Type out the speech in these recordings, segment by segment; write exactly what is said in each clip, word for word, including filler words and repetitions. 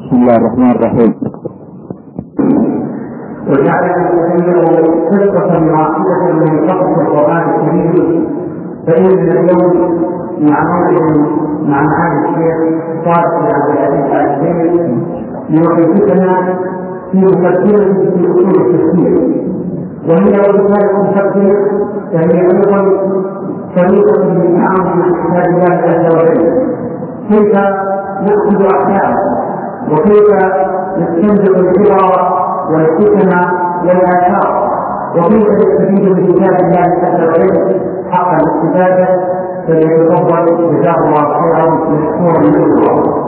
بسم الله الرحمن الرحيم. وجعل يتكلم قصة واحدة من قصص القرآن الكريم، فإن اليوم مع موعد مع معالي الشيخ صالح عبد العزيز آل زيد ليحدثنا في مفكرة في أصول التفسير، وهي رسالة مفكر فهي أيضا طريقة من أعظم كتاب الله عز وجل، كيف نأخذ أحكامه وكيف نستنبط العبر والحكم والآثار وكيف نستفيد من كتاب الله عز وجل حق الاستفادة. فليتفضل جزاه الله خيرا مشكورا منه.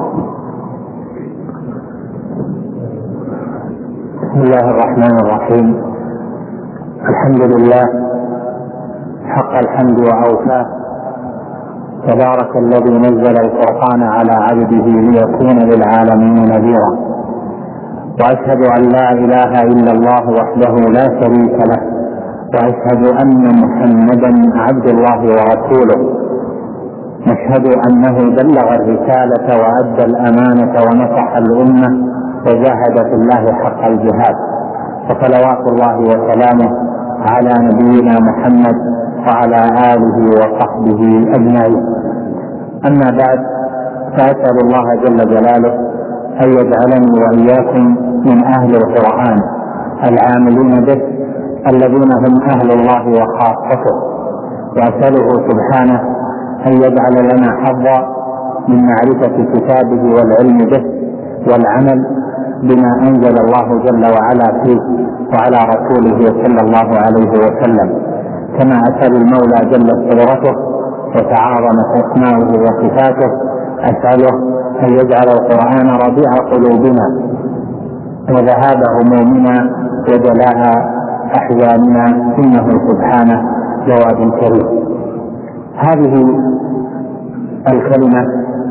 بسم الله الرحمن الرحيم. الحمد لله حق الحمد وأوفاه، تبارك الذي نزل القرآن على عبده ليكون للعالمين نذيرا، وأشهد أن لا إله إلا الله وحده لا شريك له، وأشهد أن محمدا عبد الله ورسوله، نشهد أنه بلغ الرسالة وأدى الأمانة ونصح الأمة وجاهد في الله حق الجهاد، وصلوات الله وسلامه على نبينا محمد وعلى آله وصحبه أجمعين. أما بعد، فأسأل الله جل جلاله أن يجعلني وإياكم من أهل القرآن العاملين به الذين هم أهل الله وخاصته، وأسأله سبحانه أن يجعل لنا حظا من معرفة كتابه والعلم به والعمل بما أنزل الله جل وعلا فيه وعلى رسوله صلى الله عليه وسلم، كما أسأل المولى جل قدرته وتعاظمت أسماؤه وصفاته، أسأله أن يجعل القرآن ربيع قلوبنا وذهاب همومنا وجلاء أحزاننا، إنه سبحانه جواد كريم. هذه الكلمة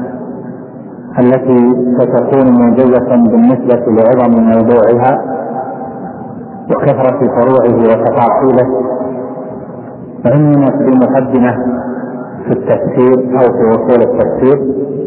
التي ستكون موجزة بالنسبة لعظم موضوعها وكثرة فروعه وتفاصيله، عنونت بمقدمة في التفسير أو في أصول التفسير،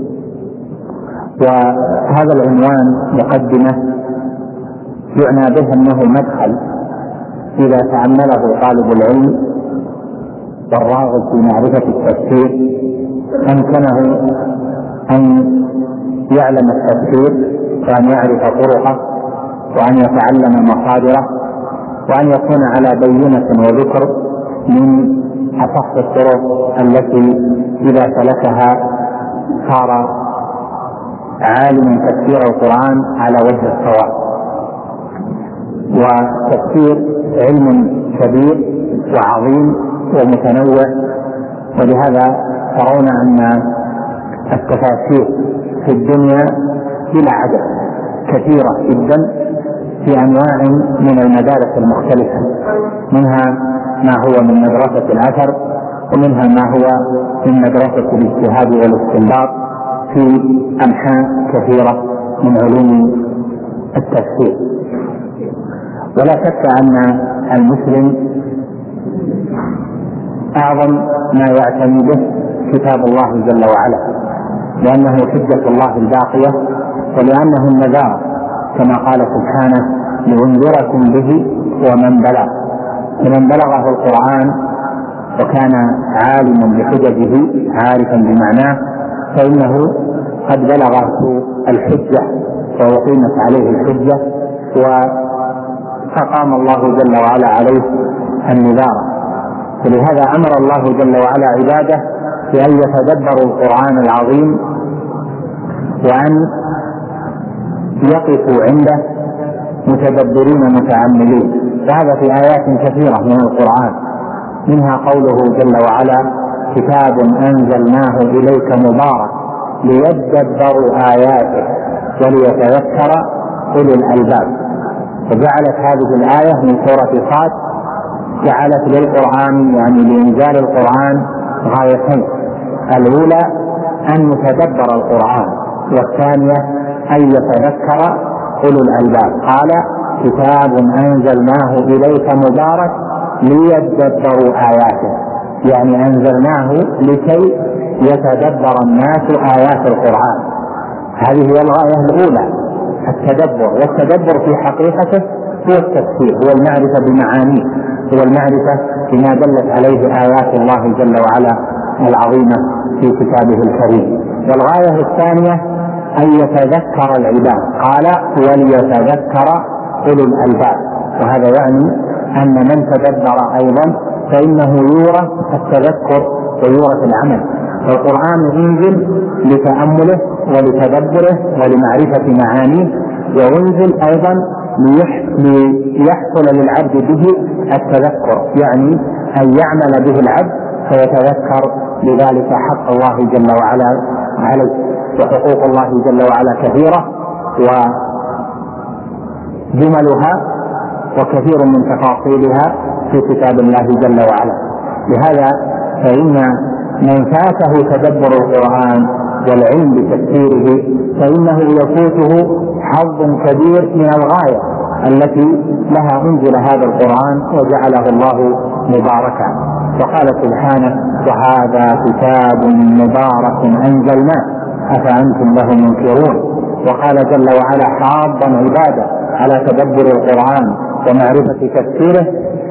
وهذا العنوان مقدمة يعنى به أنه مدخل إذا تأمله طالب العلم والراغب في معرفة التفسير أمكنه أن يعلم التفسير وأن يعرف طرقه وأن يتعلم مصادره وأن يكون على بينة وذكر من أصح الطرق التي إذا سلكها صار عالما تفسير القرآن على وجه الصواب. والتفسير علم كبير وعظيم ومتنوع، ولهذا ترون أن التفاسير في الدنيا بلا عدد كثيرة جدا في أنواع من المدارس المختلفة، منها ما هو من مدرسة الأثر، ومنها ما هو من مدرسة الاجتهاد والاستنباط في أنحاء كثيرة من علوم التفسير. ولا شك أن المسلم أعظم ما يعتني به كتاب الله جل وعلا، لأنه حجة الله الباقية، ولأنه النذار كما قال سبحانه لأنذركم به ومن بلغ. فمن بلغه القرآن وكان عالما بحججه عارفا بمعناه فإنه قد بلغه الحجة وأقيمت عليه الحجة وأقام الله جل وعلا عليه النذار. ولهذا أمر الله جل وعلا عباده بأن يتدبروا القرآن العظيم وأن يقفوا عنده متدبرين متأملين. فهذا في آيات كثيرة من القرآن، منها قوله جل وعلا كتاب أنزلناه إليك مبارك ليدبروا آياته وليتذكر أولو الألباب. وجعلت هذه الآية من سورة صاد جعلت للقرآن يعني لإنزال القرآن غايتين: الأولى أن يتدبر القرآن، والثانية أن يتذكر أولو الألباب. قال كتاب أنزلناه إليك مبارك ليدبروا آياته، يعني أنزلناه لكي يتدبر الناس آيات القرآن. هذه هي الغاية الأولى. التدبر، والتدبر في حقيقته هو التفسير، هو المعرفة بمعانيه، هو المعرفة بما دلت عليه آيات الله جل وعلا العظيمة في كتابه الكريم. والغاية الثانية أن يتذكر العباد، قال وليتذكر أولو الألباب، وهذا يعني أن من تدبر أيضا فإنه يورث التذكر ويورث العمل. فالقرآن ينزل لتأمله ولتدبره ولمعرفة معانيه، وينزل أيضا ليحصل للعبد به التذكر، يعني أن يعمل به العبد فيتذكر لذلك حق الله جل وعلا عليه. وحقوق الله جل وعلا كثيرة وجملها وكثير من تفاصيلها في كتاب الله جل وعلا. لهذا فإن من فاته تدبر القرآن والعلم بتفسيره فإنه يفوته حظ كبير من الغاية التي لها أنزل هذا القرآن وجعله الله مباركا. وقال سبحانه وهذا كتاب مبارك أنزلناه أفأنتم له منكرون. وقال جل وعلا حاضا عباده على تدبر القرآن ومعرفة تفسيره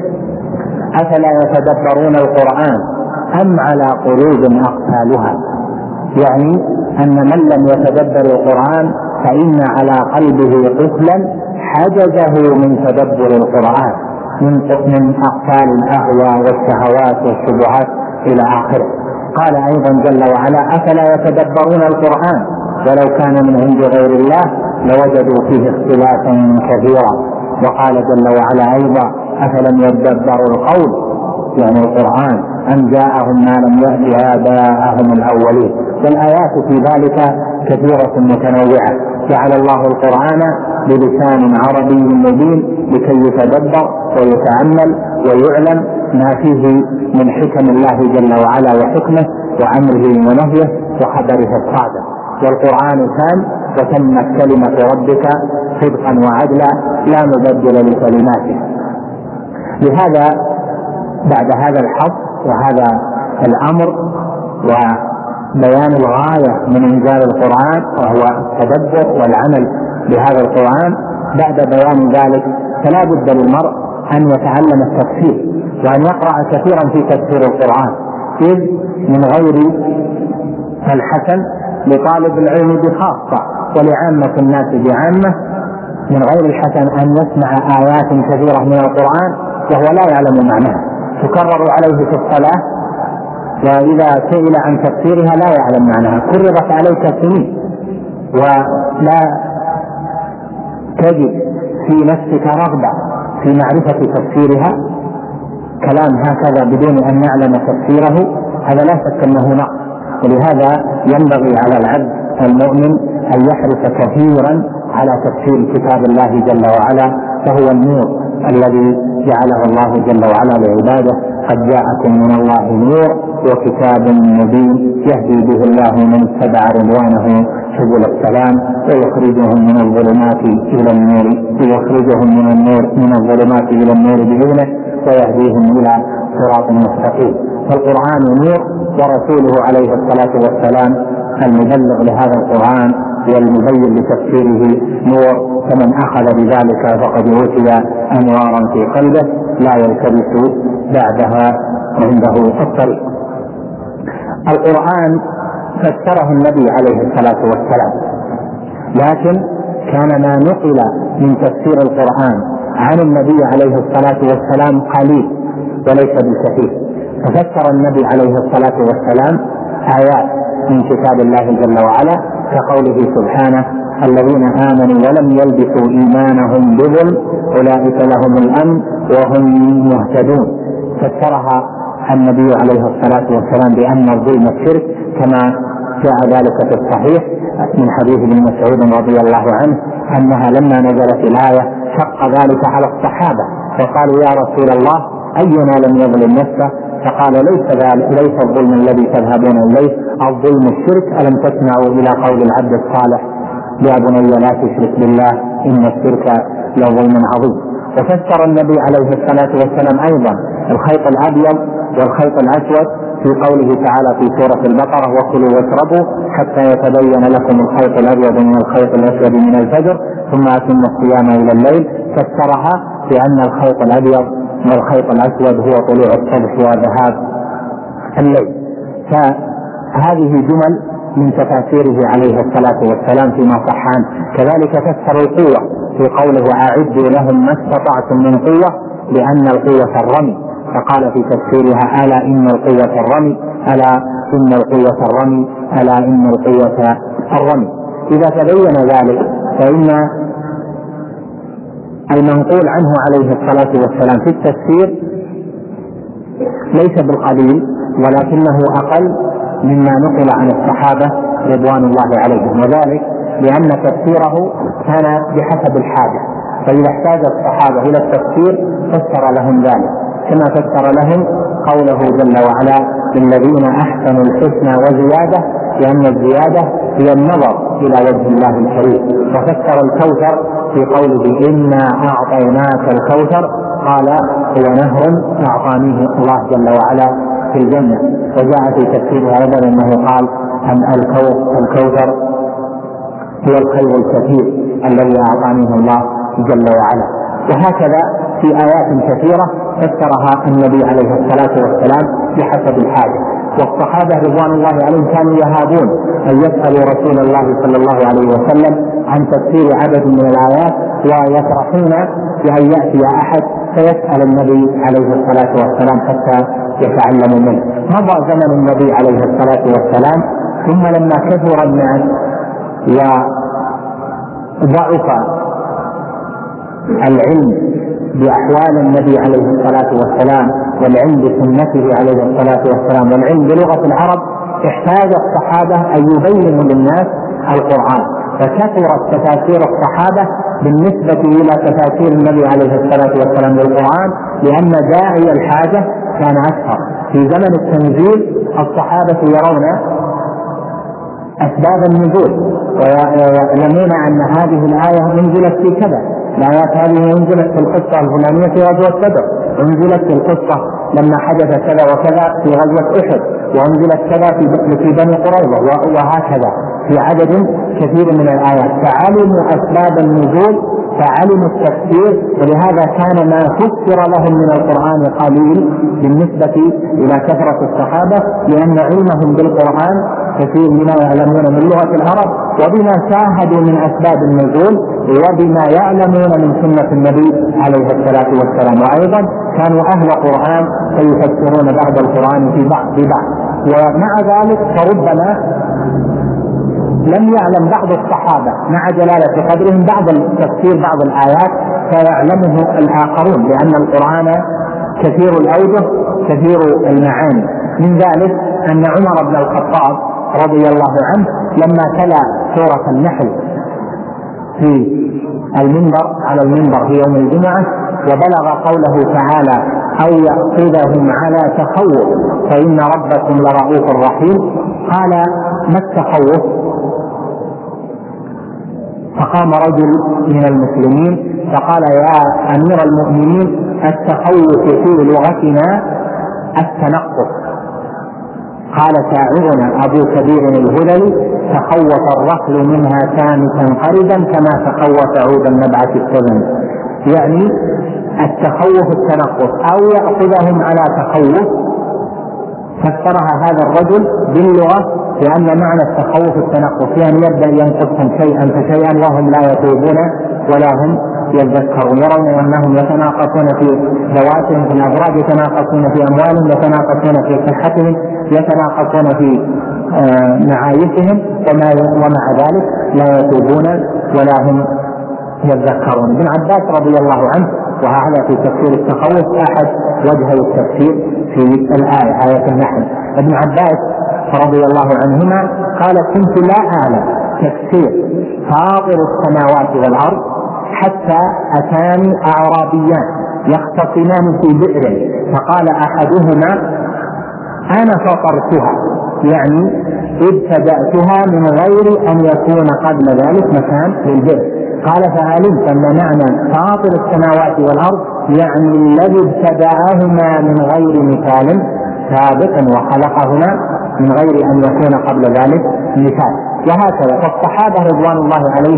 أفلا يتدبرون القرآن أم على قلوب أقفالها، يعني أن من لم يتدبر القرآن فإن على قلبه قفلا حجزه من تدبر القرآن من أقفال الأهوى والشهوات والشبهات إلى آخره. قال أيضا جل وعلا أفلا يتدبرون القرآن ولو كان من عند غير الله لوجدوا فيه اختلافا كثيرا. وقال جل وعلا أيضا أفلم يدبروا القول، يعني القرآن، أم جاءهم ما لم يأت آباءهم الأولين. والآيات في ذلك كثيرة متنوعة. جعل الله القرآن بلسان عربي مبين لكي يتدبر ويتأمل ويعلم ما فيه من حكم الله جل وعلا وحكمه وأمره ونهيه وخبره الصادق. والقرآن تام وتمت كلمة ربك صدقا وعدلا لا مبدل لكلماته. لهذا بعد هذا الحظ وهذا الأمر وبيان الغاية من إنزال القرآن وهو التدبر والعمل بهذا القرآن، بعد بيان ذلك فلا بد للمرء أن يتعلم التفسير وأن يقرأ كثيرا في تفسير القرآن، إذ من غير الحسن لطالب العلم بخاصة ولعامة الناس بعامة، من غير الحسن أن يسمع آيات كثيرة من القرآن وهو لا يعلم معناها تكرر عليه في الصلاة، وإذا سئل عن تفسيرها لا يعلم معناها، كررت عليك سنين ولا تجد في نفسك رغبة في معرفة تفسيرها. كلام هكذا بدون أن يعلم تفسيره هذا لا شك أنه نقص. ولهذا ينبغي على العبد المؤمن أن يحرص كثيرا على تفسير كتاب الله جل وعلا، فهو النور الذي جعله الله جل وعلا لعباده. قد جاءكم من الله نور وكتاب مبين يهدي به الله من اتبع رضوانه سبل السلام ويخرجهم من الظلمات إلى النور ويخرجهم من النور من الظلمات إلى النور بإذنه ويهديهم إلى صراط مستقيم. فالقرآن نور ورسوله عليه الصلاة والسلام المبلغ لهذا القرآن والمبين لتفسيره نور، فمن أخذ بذلك فقد أوتي أنوارا في قلبه لا يلتبس بعدها عنده الطريق. القرآن فسره النبي عليه الصلاة والسلام، لكن كان ما نقل من تفسير القرآن عن النبي عليه الصلاة والسلام قليل وليس بالكثير. ففسر النبي عليه الصلاة والسلام آيات من كتاب الله جل وعلا كقوله سبحانه الذين آمنوا ولم يلبسوا إيمانهم بظلم أولئك لهم الأمن وهم مهتدون. فسرها النبي عليه الصلاة والسلام بأن الظلم الشرك كما جاء ذلك في الصحيح من حديث ابن مسعود رضي الله عنه أنها لما نزلت الآية شق ذلك على الصحابة فقالوا يا رسول الله أينا لم يظلم نفسه؟ فقال ليس ذلك، ليس الظلم الذي تذهبون إليه، الظلم الشرك. ألم تسمعوا إلى قول العبد الصالح يا بني لا تشرك بالله إن الشرك لظلم عظيم. وفسر النبي عليه الصلاة والسلام أيضا الخيط الأبيض والخيط الأسود في قوله تعالى في سورة البقرة وكلوا واشربوا حتى يتبين لكم الخيط الأبيض من الخيط الأسود من الفجر ثم أتم الصيام إلى الليل، فسرها بأن الخيط الأبيض والخيط الأسود هو طلوع الصبح وذهاب الليل. فهذه جمل من تفاسيره عليه الصلاة والسلام فيما صح عنه. كذلك فسر القوة في قوله أعدوا لهم ما استطعتم من قوة، لأن القوة الرمي، فقال في تفسيرها ألا إن القوة الرمي، ألا إن القوة الرمي، ألا إن القوة الرمي. إذا تبين ذلك فإن المنقول عنه عليه الصلاة والسلام في التفسير ليس بالقليل، ولكنه أقل مما نقل عن الصحابة رضوان الله عليهم، وذلك لأن تفسيره كان بحسب الحاجة، فإذا احتاج الصحابة إلى التفسير فسر لهم ذلك، كما فسر لهم قوله جل وعلا للذين أحسنوا الحسنى وزيادة، لأن الزيادة هي النظر إلى وجه الله الكريم. وفسر الكوثر في قوله إنا أعطيناك الكوثر، قال هو نهر أعطانيه الله جل وعلا في الجنة. وجاء في تفسيرها أيضا أنه قال أن الكوثر هو الخير الكثير الذي أعطانيه الله جل وعلا. وهكذا في آيات كثيرة فسرها النبي عليه الصلاة والسلام بحسب الحاجة. والصحابة رضوان الله عليهم كانوا يهابون أن يسألوا رسول الله صلى الله عليه وسلم عن تفسير عدد من الآيات، ويفرحون بأن يأتي أحد فيسأل النبي عليه الصلاة والسلام حتى يتعلم منه. مضى زمن النبي عليه الصلاة والسلام، ثم لما كثر الناس وضعف العلم بأحوال النبي عليه الصلاة والسلام والعلم بسنته عليه الصلاة والسلام والعلم بلغة العرب، احتاج الصحابة أن يبينوا للناس القرآن، فكثرت تفاسير الصحابة بالنسبة إلى تفاسير النبي عليه الصلاة والسلام للقرآن، لأن داعي الحاجة كان أكثر. في زمن التنزيل الصحابة يرون أسباب النزول ويعلمون أن هذه الآية انزلت في كذا، الآيات هذه انزلت في القصة الفلانية في غزوة بدر، انزلت في القصة لما حدث كذا وكذا في غزوة أحد، وانزلت كذا في بني قريظة، وهكذا في عدد كثير من الآيات. فعلموا أسباب النزول، فعلموا التفسير، ولهذا كان ما فسر لهم من القرآن قليل بالنسبة إلى كثرة الصحابة، لأن علمهم بالقرآن كثير مما يعلمون من لغة العرب وبما شاهدوا من أسباب النزول وبما يعلمون من سنة النبي عليه الصلاة والسلام. وأيضا كانوا أهل قرآن فيفسرون بعض القرآن في بعض ببعض. ومع ذلك فربما لم يعلم بعض الصحابة مع جلالة قدرهم بعض التفسير بعض الآيات فيعلمه الآخرون، لأن القرآن كثير الأوجه كثير المعاني. من ذلك أن عمر بن الخطاب رضي الله عنه لما تلا سورة النحل في المنبر على المنبر في يوم الجمعة وبلغ قوله تعالى أو يأخذهم على تخوف فإن ربكم لرؤوف رحيم، قال ما التخوف؟ فقام رجل من المسلمين فقال يا أمير المؤمنين التخوف في لغتنا التنقص. قال شاعرنا أبو كبير الهذلي تخوف الرحل منها سامسا قردا كما تخوف عود النبعة السبن، يعني التخوف التنقص أو يأخذهم على تخوف. فسرها هذا الرجل باللغة لأن معنى التخوف التنقص، يعني يبدأ ينقصهم شيئا فشيئا وهم لا يتوبون ولا هم يذكرون، يرون أنهم يتناقصون في ذواتهم في الأفراد، يتناقصون في أموالهم، يتناقصون في صحتهم، يتناقصون في معايشهم، ومع ذلك لا يتوبون ولا هم يذكرون. ابن عباس رضي الله عنه، وهذا في تفسير التخوف أحد وجهي التفسير في الآية آية النحل، ابن عباس رضي الله عنهما قال كنت لا أعلم تفسير فاطر السماوات والأرض حتى أتاني أعرابيان يختصمان في بئر فقال أحدهما أنا فطرتها، يعني ابتدأتها من غير أن يكون قبل ذلك مكان للبئر. قال فعلمت أن معنى فاطر السماوات والأرض يعني الذي ابتدأهما من غير مثال سابق وخلقهما من غير أن يكون قبل ذلك مثال. وهكذا فالصحابة رضوان الله عليهم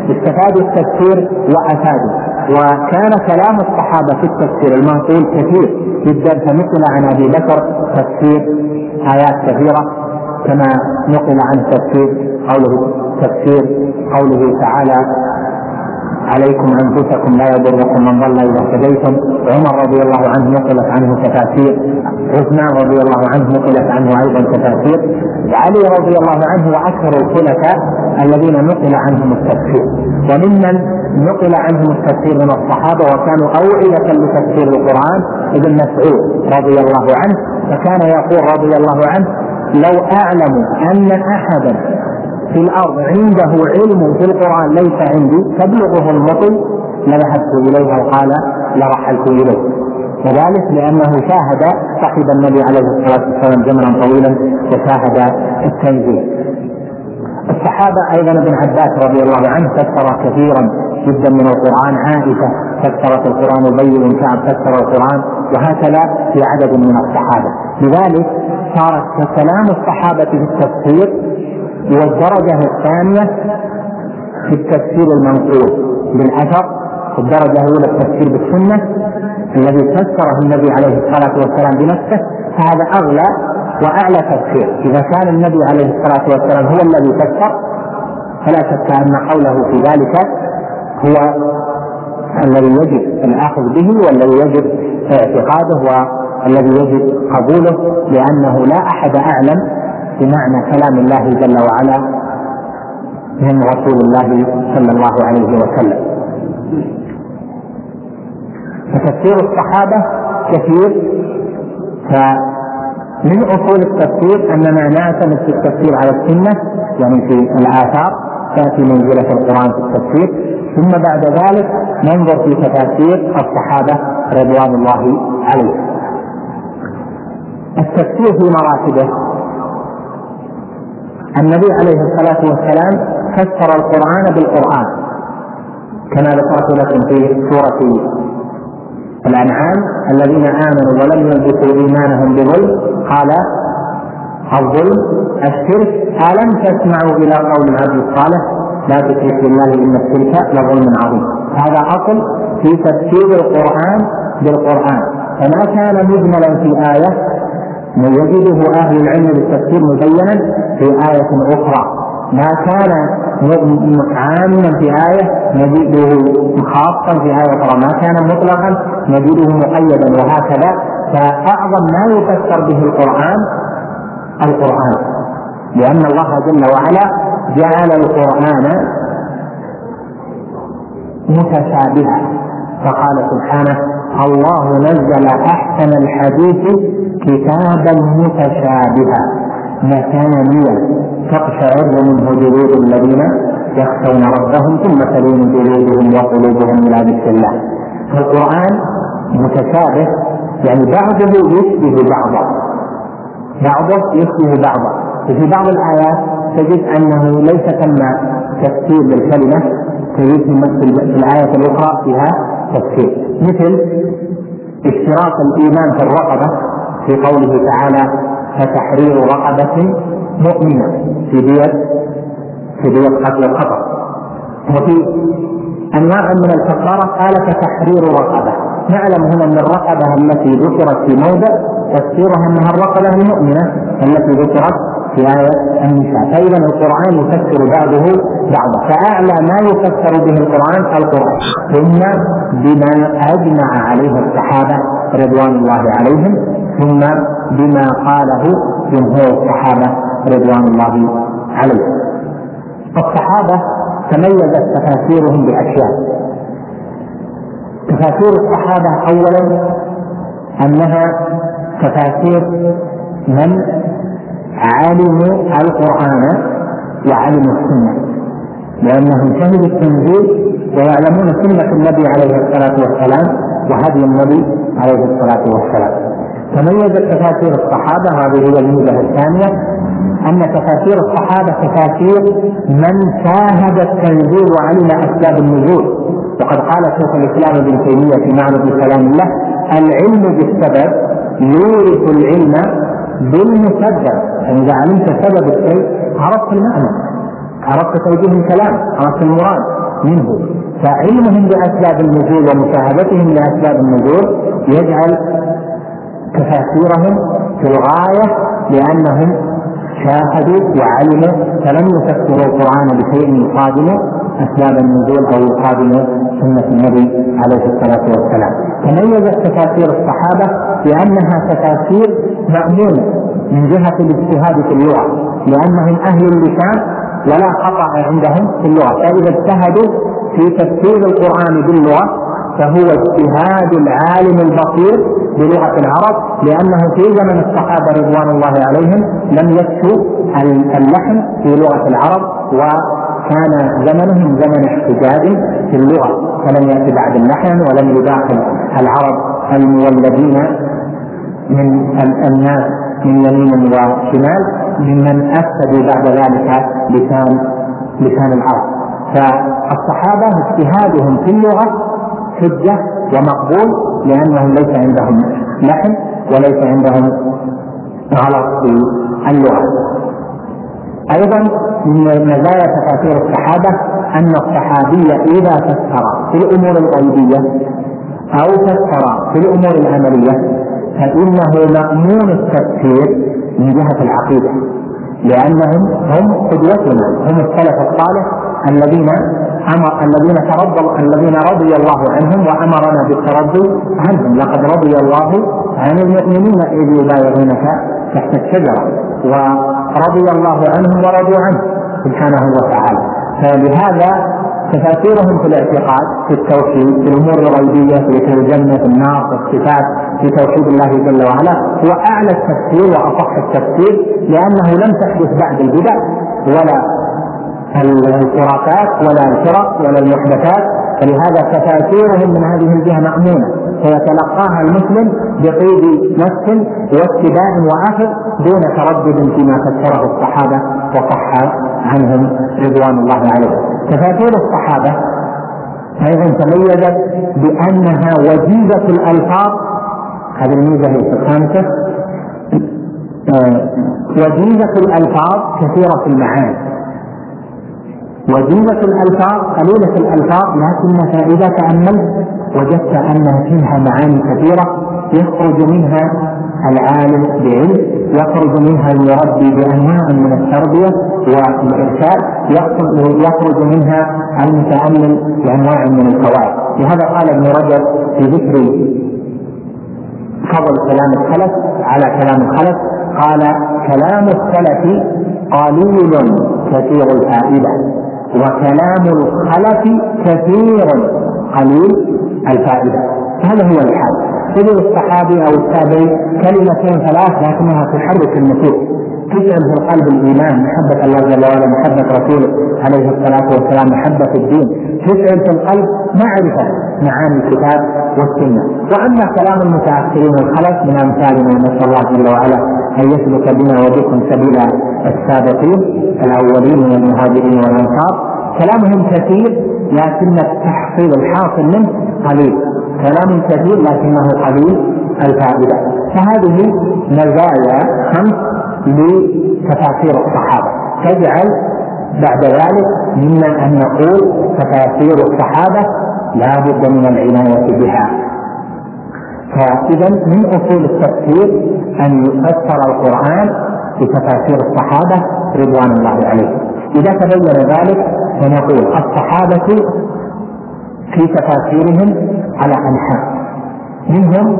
استفادوا التفسير وأفادوا. وكان كلام الصحابة في التفسير المنقول كثير جدا، فنقل عن أبي بكر تفسير آيات كثيرة كما نقل عن تفسير قوله تفسير قوله تعالى عليكم أنفسكم لا يضركم من ضل إذا اهتديتم. عمر رضي الله عنه نقلت عنه تفاسير، عثمان رضي الله عنه نقلت عنه أيضا تفاسير، علي رضي الله عنه وأكثر الخلفاء الذين نقل عنهم التفسير. وممن نقل عنهم التفسير من الصحابة وكانوا أوعية لتفسير القرآن ابن مسعود رضي الله عنه، فكان يقول رضي الله عنه لو أعلم أن أحدا في الأرض عنده علم في القرآن ليس عندي تبلغه المطل لذهبت إليها، وقال لرحلت إليه. وذلك لأنه شاهد صاحب النبي عليه الصلاة والسلام زمنا طويلا وشاهد التنزيل. الصحابة أيضا ابن عباس رضي الله عنه فسر كثيرا جدا من القرآن، عائشة فسرت القرآن، أبي بن كعب فسر القرآن، وهكذا في عدد من الصحابة. لذلك صارت كلام الصحابة في التفسير والدرجة الثانية في التفسير المنقول بالأثر، والدرجة الأولى التفسير بالسنة الذي فسره النبي عليه الصلاة والسلام بنفسه، فهذا أغلى وأعلى تفسير. إذا كان النبي عليه الصلاة والسلام هو الذي فسر فلا شك أن قوله في ذلك هو الذي يجب الأخذ به والذي يجب اعتقاده والذي يجب قبوله، لأنه لا أحد أعلم بمعنى كلام الله جل وعلا من رسول الله صلى الله عليه وسلم. فتفسير الصحابة كثير، فمن أصول التفسير أننا نعتمد في التفسير على السنة، يعني في الآثار تأتي منزلة القرآن في التفسير، ثم بعد ذلك ننظر في تفاسير الصحابة رضوان الله عليهم. التفسير في مراتبه، النبي عليه الصلاة والسلام فسر القرآن بالقرآن كما ذكرت لكم في سورة الأنعام الذين آمنوا ولم يلبسوا إيمانهم بظلم قال الظلم الشرك ألم تسمعوا إلى قول العبد الصالح لا تشرك بالله إن الشرك لظلم عظيم. هذا أصل في تفسير القرآن بالقرآن، فما كان مجملا في آية يجده أهل العلم بالتفسير مبينا في آية أخرى، ما كان عاما في آية نجده خاصا في آية أخرى، ما كان مطلقا نجده مقيدا، وهكذا. فأعظم ما يفسر به القرآن القرآن، لأن الله جل وعلا جعل القرآن متشابها، فقال سبحانه الله نزل أحسن الحديث كتابا متشابها مثانيا تقشعر منه جلود الذين يخشون ربهم ثم تلين جلودهم وقلوبهم إلى ذكر الله. فالقرآن متشابه، يعني بعضه يشبه بعضا، بعضه يشبه بعضا. وفي بعض الآيات تجد أنه ليس ثم تفسير للكلمة، تجد في الآية الأخرى فيها تفسير، مثل اشتراط الإيمان في الرقبة في قوله تعالى فتحرير رقبة مؤمنة في دية في دية قتل الخطأ. وفي أنواع من الكفارة قال فتحرير رقبة. نعلم هنا أن الرقبة التي ذكرت في موضع تفسيرها أنها الرقبة المؤمنة التي ذكرت في آية النساء. فإذا القرآن يفسر بعضه بعضا، فأعلى ما يفسر به القرآن القرآن، ثم بما أجمع عليه الصحابة رضوان الله عليهم، ثم بما قاله جمهور الصحابة رضوان الله عليهم. الصحابة تميزت تفاسيرهم بأشياء. تفاسير الصحابة أولا أنها تفاسير من علموا القرآن وعلموا السنة، لأنهم شهدوا التنزيل ويعلمون سنة النبي عليه الصلاة والسلام وهدي النبي عليه الصلاة والسلام. تميزت تفاسير الصحابة، هذه هي الميزة الثانية، أن تفاسير الصحابة تفاسير من شاهد التنزيل وعلم أسباب النزول. وقد قال شيخ الإسلام ابن تيمية في معرض كلام الله العلم بالسبب يورث العلم بالمسبب، يعني إذا علمت سبب الشيء عرفت المعنى، عرفت توجيه الكلام، عرفت المراد. منه. فعلمهم بأسباب النزول ومشاهدتهم لأسباب النزول يجعل تفاسيرهم في الغاية، لأنهم شاهدوا وعلموا فلم يفسروا القرآن بشيء يقادم أسباب النزول أو يقادم سنة النبي عليه الصلاة والسلام. تميزت تفاسير الصحابة بأنها تفاسير مأمونة من جهة الاجتهاد في اللغة، لأنهم أهل اللسان ولا خطأ عندهم في اللغة، فإذا اجتهدوا في تفسير القرآن باللغة فهو اجتهاد العالم البصير بلغة العرب، لأنه في زمن الصحابة رضوان الله عليهم لم يكفوا اللحن في لغة العرب، وكان زمنهم زمن احتجاج في اللغة، فلم يأتي بعد اللحن ولم يداخل العرب المولدين من الناس من يمين وشمال ممن أفسدوا بعد ذلك لسان لسان العرب. فالصحابة اجتهادهم في اللغة حجة ومقبول، لأنهم ليس عندهم لحن وليس عندهم غلط في اللغة. أيضا من مزايا تفاسير الصحابة أن الصحابي إذا فسر في الأمور الغيبية أو فسر في الأمور العملية فإنه مأمون التفسير من جهة العقيدة، لأنهم هم قدوتنا، هم السلف الصالح الذين أمر الذين ترضى الذين رضي الله عنهم وأمرنا بالترضي عنهم. لقد رضي الله عن المؤمنين إذ يبايعونك تحت الشجرة، ورضي الله عنهم ورضوا عنه سبحانه وتعالى. فلهذا تفاسيرهم في الاعتقاد في التوحيد في الأمور الغيبية في الجنة في النار في الصفات في توحيد الله جل وعلا هو أعلى التفسير وأصح التفسير، لأنه لم تحدث بعد البدع ولا الخرافات ولا الفرق ولا المحدثات، فلهذا تفاسيرهم من هذه الجهة مأمونة، فيتلقاها المسلم بطيب نفس واتباع وأخذ دون تردد فيما فسره الصحابة وصح عنهم رضوان الله عليهم. تفاسير الصحابة أيضا تميزت بأنها وجيزة الألفاظ، هذه الميزة هي الخامسة، وجيزة الألفاظ كثيرة المعاني، وجيزة الألفاظ قليلة الألفاظ، لكنك إذا تأملت وجدت أن فيها معاني كثيرة يخرج منها العالم بعلم، يخرج منها المربي بأنواع من التربية والإرشاد، يخرج منها المتأمل بأنواع من الفوائد. لهذا قال ابن رجب في ذكر فضل كلام السلف على كلام الخلف، قال: كلام السلف قليل كثير الفائدة، وكلام الخلف كثير قليل الفائدة. هذا هو الحال. تجد الصحابي أو التابعي كلمتين ثلاث لكنها تحرك النفوس، تجعل في القلب الإيمان، محبة الله جل وعلا، محبة رسوله عليه الصلاة والسلام، محبة الدين، تجعل في القلب معرفة معاني الكتاب والسنة. وأما كلام المتأخرين الخلف من أمثالنا، نسأل الله جل وعلا أن يسلك بنا وبكم سبيل السابقين الأولين من المهاجرين والأنصار، كلامهم كثير لكن التحصيل الحاصل منه قليل، كلام كثير لكنه قليل الفائدة. فهذه مزايا خمس لتفاسير الصحابة تجعل بعد ذلك ممن أن نقول تفاسير الصحابة لا بد من العناية بها. فإذا من أصول التفسير أن يفسر القرآن بتفاسير الصحابة رضوان الله عليهم. إذا تبين ذلك فنقول الصحابة في تفاسيرهم على أنحاء، منهم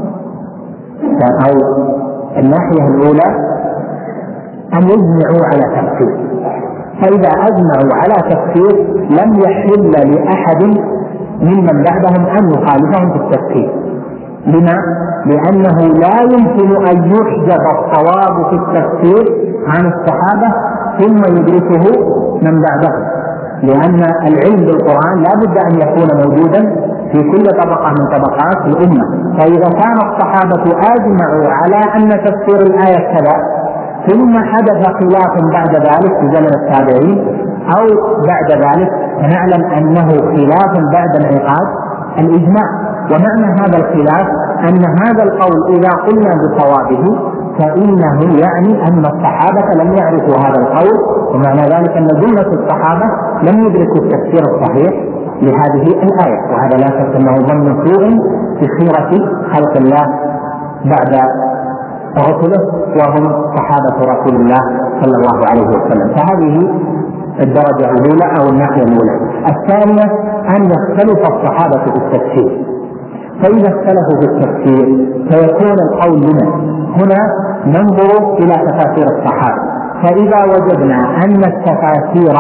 أو الناحية الأولى أن يجمعوا على تفسير، فإذا أجمعوا على تفسير لم يحل لأحد ممن بعدهم أن يخالفهم في التفسير. لما؟ لأنه لا يمكن أن يحجب الصواب في التفسير عن الصحابة ثم يدركه من بعدهم، لأن العلم بالقرآن لا بد أن يكون موجودا في كل طبقة من طبقات الأمة. فإذا كان الصحابة أجمعوا على أن تفسير الآية كذا ثم حدث خلاف بعد ذلك في زمن التابعين أو بعد ذلك، فنعلم أنه خلاف بعد انعقاد الإجماع. ومعنى هذا الخلاف أن هذا القول إذا قلنا بصوابه فإنه يعني أن الصحابة لم يعرفوا هذا القول، ومعنى ذلك أن جملة الصحابة لم يدركوا التفسير الصحيح لهذه الآية، وهذا لا شك أنه ظن سوء بخيرة خلق الله بعد رسله وهم صحابة رسول الله صلى الله عليه وسلم. فهذه الدرجة الأولى أو الناحية الأولى. الثانية أن يختلف الصحابة في التفسير، فإذا اختلفوا في التفسير فيكون القول لنا هنا ننظر إلى تفاسير الصحابة، فإذا وجدنا أن التفاسير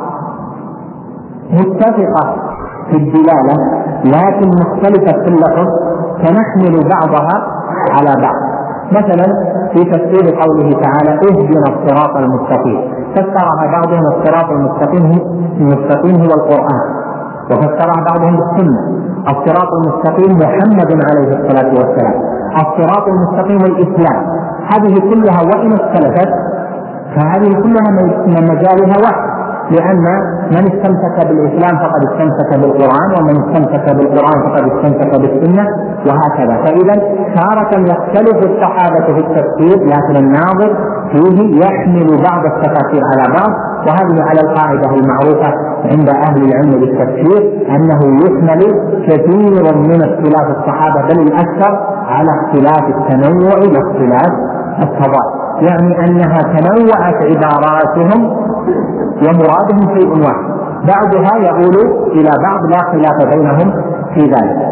متفقة في الدلالة لكن مختلفة في اللفظ فنحمل بعضها على بعض. مثلا في تفسير قوله تعالى اهدنا الصراط المستقيم، فسرها بعضهم الصراط المستقيم المستقيم هو القرآن، وفسرها بعضهم بالسنة. الصراط المستقيم محمد عليه الصلاة والسلام، الصراط المستقيم الإسلام. هذه كلها وإن اختلفت فهذه كلها من مجالها واحد، لأن من استمسك بالإسلام فقد استمسك بالقرآن، ومن استمسك بالقرآن فقد استمسك بالسنة، وهكذا. فإذا تارة يختلف الصحابة في التفسير لكن الناظر فيه يحمل بعض التفاسير على بعض، وهذه على القاعدة المعروفة عند أهل العلم بالتفسير أنه يحمل كثير من اختلاف الصحابة بل الأكثر على اختلاف التنوع واختلاف التضاد، يعني أنها تنوعت عباراتهم ومرادهم شيء واحد، بعضها يقول إلى بعض لا خلاف بينهم في ذلك.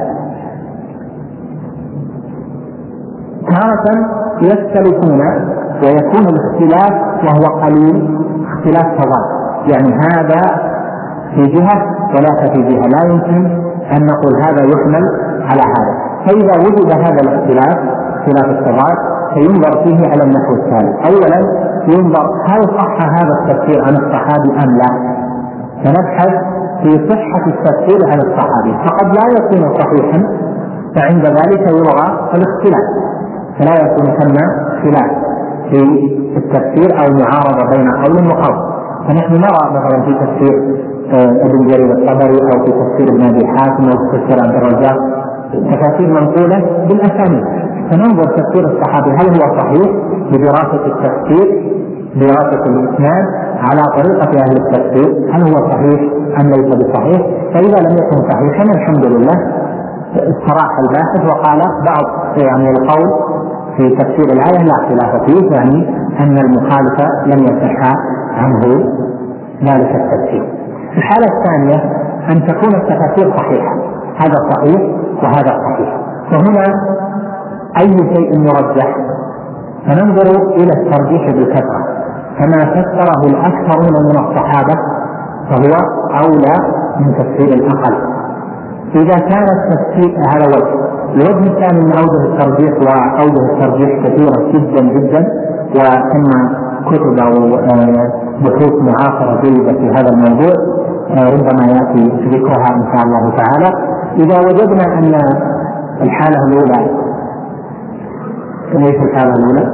تارة يختلفون ويكون الاختلاف وهو قليل اختلاف تضاد، يعني هذا في جهة ولا في جهة، لا يمكن أن نقول هذا يحمل على هذا. فإذا وجد هذا الاختلاف اختلاف التضاد فينظر فيه على النحو التالي. أولا ينظر هل صح هذا التفسير عن الصحابي أم لا، فنبحث في صحة التفسير عن الصحابي، فقد لا يكون صحيحا فعند ذلك يلغى الاختلاف، فلا يكون ثم خلاف في التفسير أو معارضة بين قول وقول. فنحن نرى مثلا في تفسير ابن جرير الطبري أو في تفسير ابن أبي حاتم أو في تفسير عبد الرزاق تفاسير منقولة بالأسانيد، فننظر تفسير الصحابي هل هو صحيح بدراسة التفسير دراسة الإسناد على طريقة أهل التفسير، هل هو صحيح أم ليس بصحيح. فإذا لم يكن صحيحا الحمد لله استراح الباحث وقال بعض يعني القول في تفسير الآية لا خلاف فيه، يعني أن المخالف لم يصح عنه ذلك التفسير. الحالة الثانية أن تكون التفاسير صحيحة، هذا صحيح وهذا صحيح، فهنا أي شيء يرجح فننظر إلى الترجيح بالكثرة، فما فسره الأكثرون من الصحابة فهو أولى من تفسير الأقل. إذا كان التفسير هذا وجه، الوجه الثاني من أوجه الترجيح، وأوجه الترجيح كثيرة جدا جدا، وثم كتب أو بحوث معاصرة جيدة في هذا الموضوع ربما يأتي ذكرها إن شاء الله تعالى. إذا وجدنا أن الحالة الأولى، ليس الحالة الأولى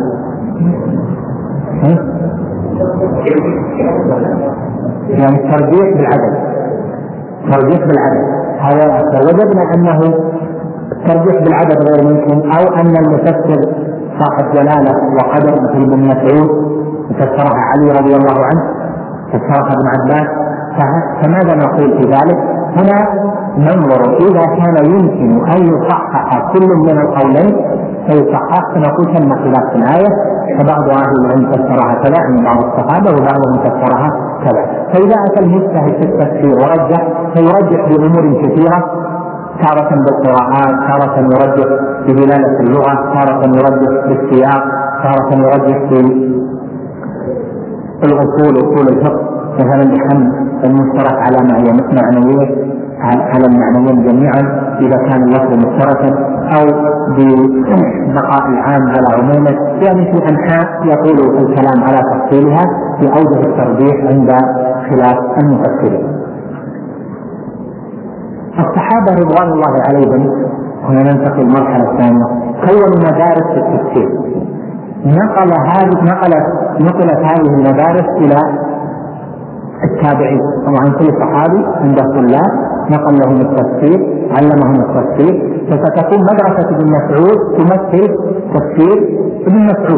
يعني الترجيح بالعدد، ترجيح بالعدد هذا وجدنا أنه الترجيح بالعدد غير ممكن، أو أن المفسر صاحب جلالة وقدر مثل ابن مسعود فسرها علي رضي الله عنه، فسرها ابن عباس، فماذا نقول في ذلك؟ هنا ننظر إذا كان يمكن أن يصحح كل من القولين فيصحح، فنقول تم خلاف في الآية، فبعض أهل العلم فسرها كذا عند بعض الصحابة وبعضهم فسرها كذا. فإذا أتى المجتهد في التفسير ورجح فيرجح بأمور كثيرة، تارة بالقراءات، تارة يرجح بدلالة اللغة، تارة يرجح بالسياق، تارة يرجح بالأصول أصول الفقه، مثلا بحمل المشترك على معنوية على المعنيين جميعا إذا كان اللفظ مشتركا، أو ببقاء العام على عمومه، يعني في أنحاء يطول الكلام على تفصيلها في أوجه الترجيح عند خلاف المفسرين. الصحابة رضوان الله عليهم، هنا ننتقل المرحلة الثانية، كونوا مدارس في التفسير، نقل هذه نقلت نقلت هذه المدارس إلى التابعين، طبعا كل صحابي عنده طلاب نقل لهم التفسير علمهم التفسير، فستكون مدرسة ابن مسعود تمثل تفسير ابن مسعود،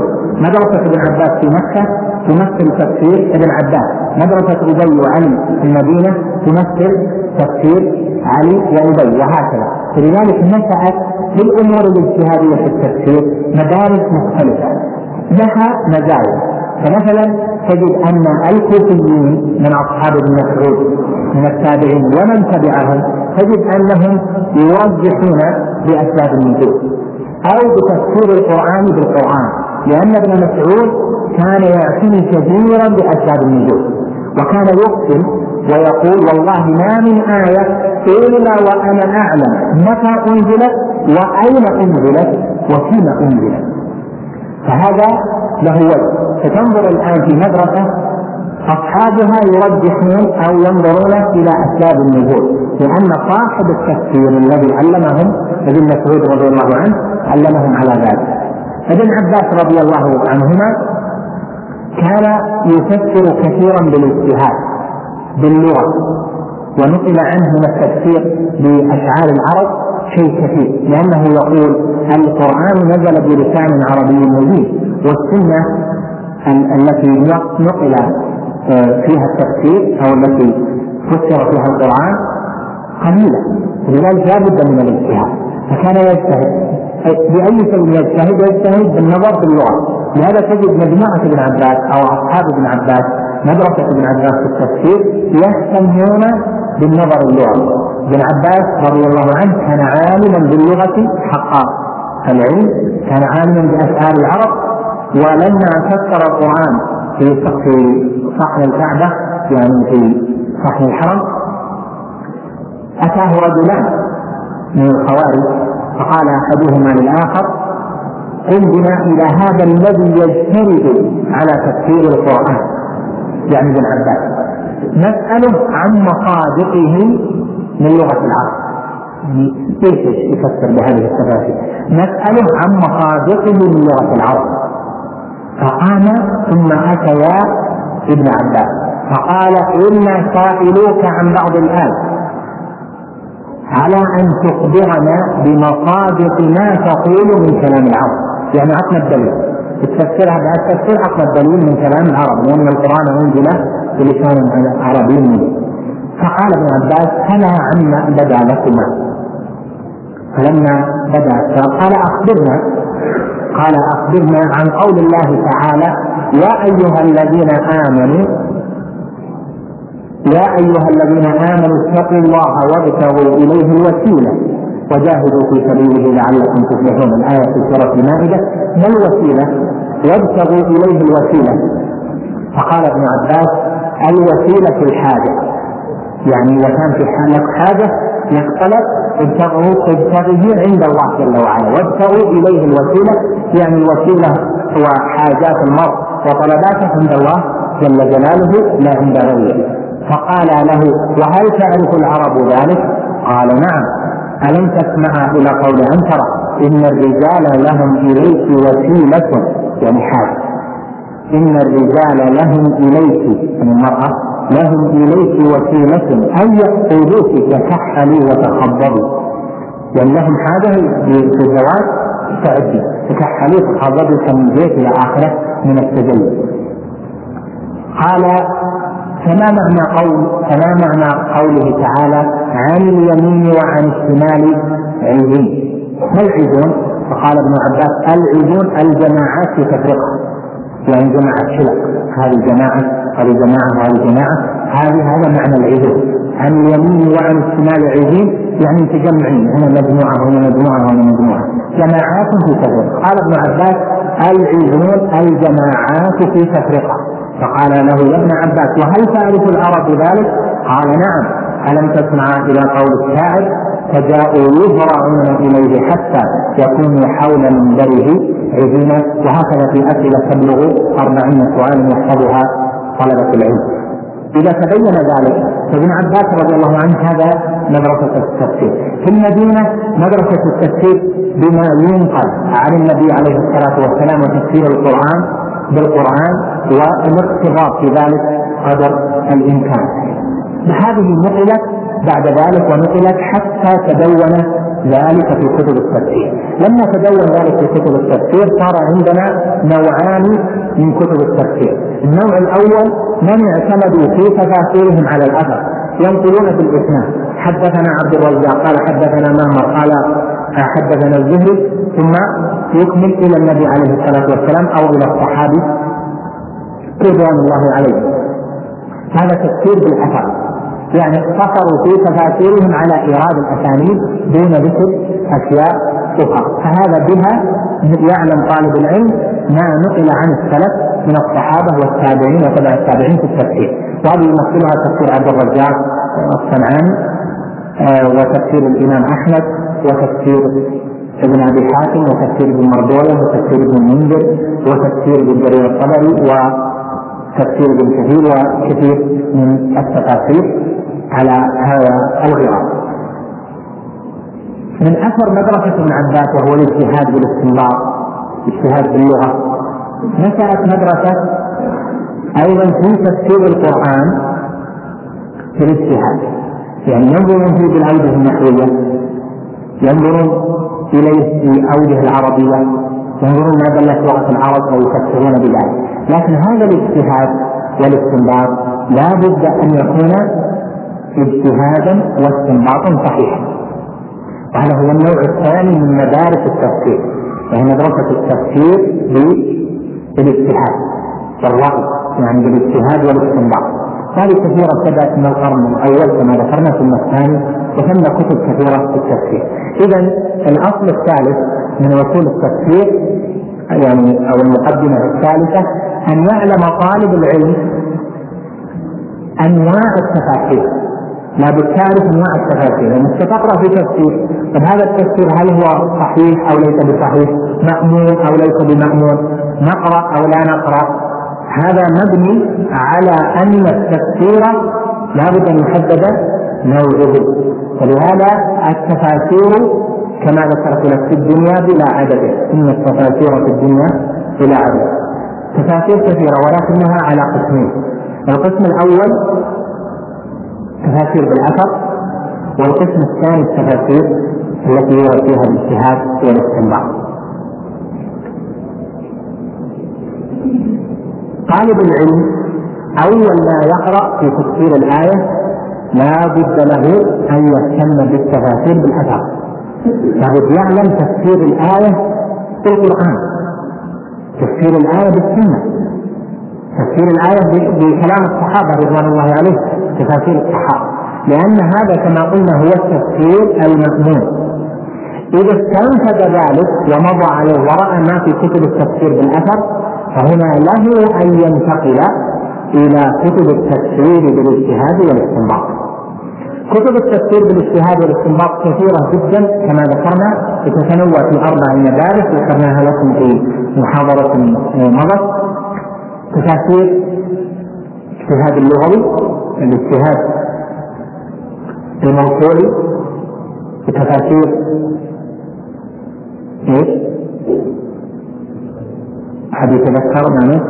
مدرسة ابن عباس في مكة تمثل تفسير ابن عباس، مدرسة أبي وعلي في المدينة تمثل تفسير علي وأبي، وهكذا. فلذلك نشأت للأمور الاجتهادية في التفسير مدارس مختلفة لها مزايا. فمثلا تجد أن الكوفيين من أصحاب ابن مسعود من التابعين ومن تبعهم تجد أنهم يوجهون بأسباب النزول أو بتفسير القرآن بالقرآن، لأن ابن مسعود كان يعتني كثيرا بأسباب النزول، وكان يقسم ويقول والله ما من آية إلا وأنا أعلم متى أنزلت وأين أنزلت وفيما أنزلت. فهذا له وجه. فتنظر الآن في مدرسة أصحابها يرجحون أو ينظرون إلى أسباب النزول، لأن صاحب التفسير الذي علمهم ابن مسعود رضي الله عنه علمهم على ذلك. ابن عباس رضي الله عنهما كان يفسر كثيرا بالاجتهاد باللغة، ونقل عنه من التفسير بأشعار العرب شيء كثير، لأنه يقول القرآن نزل بلسان عربي مبين، والسنة التي نقل فيها التفسير أو التي فسر فيها القرآن قليلة، لذلك لا بد من الاجتهاد. فكان يجتهد بأي شيء يجتهد يجتهد بالنظر باللغة. لهذا تجد مجموعة ابن عباس أو أصحاب ابن عباس مدرسة ابن عباس في التفسير يهتمون بالنظر اللغوي. ابن عباس رضي الله عنه كان عالما باللغة حقا العلم، كان عالما بأسئلة العرب. ولما فسر القرآن في صحن الكعبة يعني في صحن الحرم أتاه رجلان من الخوارج فقال أحدهما للآخر قم بنا إلى هذا الذي يجتهد على تفسير القرآن، يعني ابن عباس، نسأله عن مصادقه من لغة العرب. ليش يفسر بهذه التفاسير؟ نسأله عن مصادقه من لغة العرب. فقام ثم أتيا ابن عباس فقال إنا سائلوك عن بعض الآيات على أن تخبرنا بمصادق ما تقول من كلام العرب، يعني عطنا الدليل تفسرها بهذا التفسير، عطنا الدليل من كلام العرب، لأن القرآن أنزل بلسان عربي. فقال ابن عباس فلا عما بدا لكما. فلما بدا قال أخبرنا قال أخبرنا عن قول الله تعالى يا أيها الذين آمنوا يا أيها الذين آمنوا اتقوا الله وابتغوا إليه الوسيلة وجاهدوا في سبيله لعلكم تفلحون. الآية في سورة المائدة. ما الوسيلة؟ وابتغوا إليه الوسيلة. فقال ابن عباس الوسيلة الحاجة، يعني إذا كان في حالك حاجة يقتلب ابتغوا ابتغيه عند الله جل وعلا، وابتغوا إليه الوسيلة يعني الوسيلة هو حاجات المرء وطلباته عند الله جل جلاله لا عند غيره. فقال له وهل تعرف العرب ذلك؟ قال نعم. ألم تسمع إلى قول عنترة إن الرجال لهم إليك وسيلة، يعني حاجة، إن الرجال لهم إليك من المرأة لهم إليك وسيلة أن يأخذوك ككحلي وتخضبي، يعني لهم حاجة في الزواج تعدي ككحلي وتخضبي كم بيت إلى آخره من التجلي. قال فما معنى قول فما معنى قوله تعالى عن اليمين وعن الشمال عزين؟ ما العزون؟ فقال ابن عباس العزون الجماعات في تفرقة، يعني جماعة شلق، هذه جماعة هذه جماعة وهذه جماعة، هذه هذا معنى العزون. عن اليمين وعن الشمال عزين يعني تجمعين، هنا مجموعة هنا مجموعة هنا مجموعة، جماعات في تفرقة. قال ابن عباس العزون الجماعات في تفرقة. فقال له يا ابن عباس وهل تعرف العرب ذلك؟ قال نعم. ألم تسمع إلى قول الشاعر فجاءوا يهرعون إليه حتى يكونوا حول منبره عزينا. وهكذا في أسئلة تبلغ أربعين سؤال يحفظها طلبة العلم. إذا تبين ذلك فابن عباس رضي الله عنه هذا مدرسة التفسير. في المدينة مدرسة التفسير بما ينقل عن النبي عليه الصلاة والسلام وتفسير القرآن بالقرآن والاقتضاء في ذلك قدر الإمكان. هذه نقلت بعد ذلك ونقلت حتى تدون ذلك في كتب التفسير. لما تدون ذلك في كتب التفسير صار عندنا نوعان من كتب التفسير. النوع الأول من اعتمدوا في تفاسيرهم على الأثر، ينقلون بالإسناد، حدثنا عبد الرزاق قال حدثنا معمر قال حدثنا الزهري، ثم يكمل إلى النبي عليه الصلاة والسلام أو إلى الصحابي رضوان الله عليه. هذا تفسير بالأثر، يعني اقتصروا في تفاسيرهم على إيراد الأسانيد دون ذكر أشياء أخرى. فهذا بها يعلم طالب العلم ما نقل عن السلف من الصحابة والتابعين وتبع التابعين في التفسير. وهذه يمثلها تفسير عبد الرزاق الصنعاني وتفسير الإمام أحمد وتفسير ابن أبي حاتم وتفسير ابن مردوية وتفسير ابن المنذر وتفسير ابن جرير الطبري وتفسير ابن كثير وكثير من التفاسير على هذا الغرار. من أثر مدرسة ابن عباس وهو الاجتهاد بالاستنباط، الاجتهاد باللغة، نشأت مدرسة أيضا في تفسير القرآن في الاجتهاد، يعني ينظرون فيه بالأوجه النحوية، ينظرون إليه في أوجه العربية، ينظرون ما دلت لغة العرب أو يفسرون بذلك. لكن هذا الاجتهاد والاستنباط لا بد أن يكون اجتهادا واستنباطا صحيحا، وهذا هو النوع الثاني من مدارس التفسير، وهي مدرسة التفسير بالاجتهاد والرأي، يعني بالاجتهاد والاستنباط. هذه كثيرة ابتدأت من القرن الأول كما ذكرنا، ثم الثاني، وثم كتب كثيرة في التفسير. إذن الأصل الثالث من وصول التفسير يعني أو المقدمة الثالثة أن يعلم طالب العلم أنواع التفاسير. لا بالتعرف أنواع التفاسير، لأنك تقرأ في تفسير، طب هذا التفسير هل هو صحيح أو ليس بصحيح، مأمون أو ليس بمأمون، نقرأ أو لا نقرأ. هذا مبني على أن التفسير لا بد أن يحدد نوعه. ولهذا التفاسير كما ذكرت لك في الدنيا بلا عدد، إن التفاسير في الدنيا بلا عدد، تفاسير كثيرة ولكنها على قسمين. القسم الأول تفاسير بالأثر، والقسم الثاني التفاسير التي يرى فيها الاجتهاد والاستنباط. طالب العلم أول ما يقرأ في تفسير الآية لا بد له أن يهتم بالتفاسير بالأثر، لابد يعلم تفسير الآية بالقرآن، تفسير الآية بالسنة، تفسير الآية بكلام الصحابة رضوان الله عليه، تفاسير الصحابة، لأن هذا كما قلنا هو التفسير المأمون. إذا استنفذ ذلك ومضى عليه ورأى ما في كتب التفسير بالأثر، فهنا له أن ينتقل إلى كتب التفسير بالاجتهاد والاستنباط. كتب التفسير بالاجتهاد والاستنباط كثيرة جدا كما ذكرنا، تتنوع في أربع مدارس ذكرناها لكم في محاضرة مضت. تفاسير الاجتهاد اللغوي، الاجتهاد الموضوعي، تفاسير ايش؟ أحد يتذكر معنا؟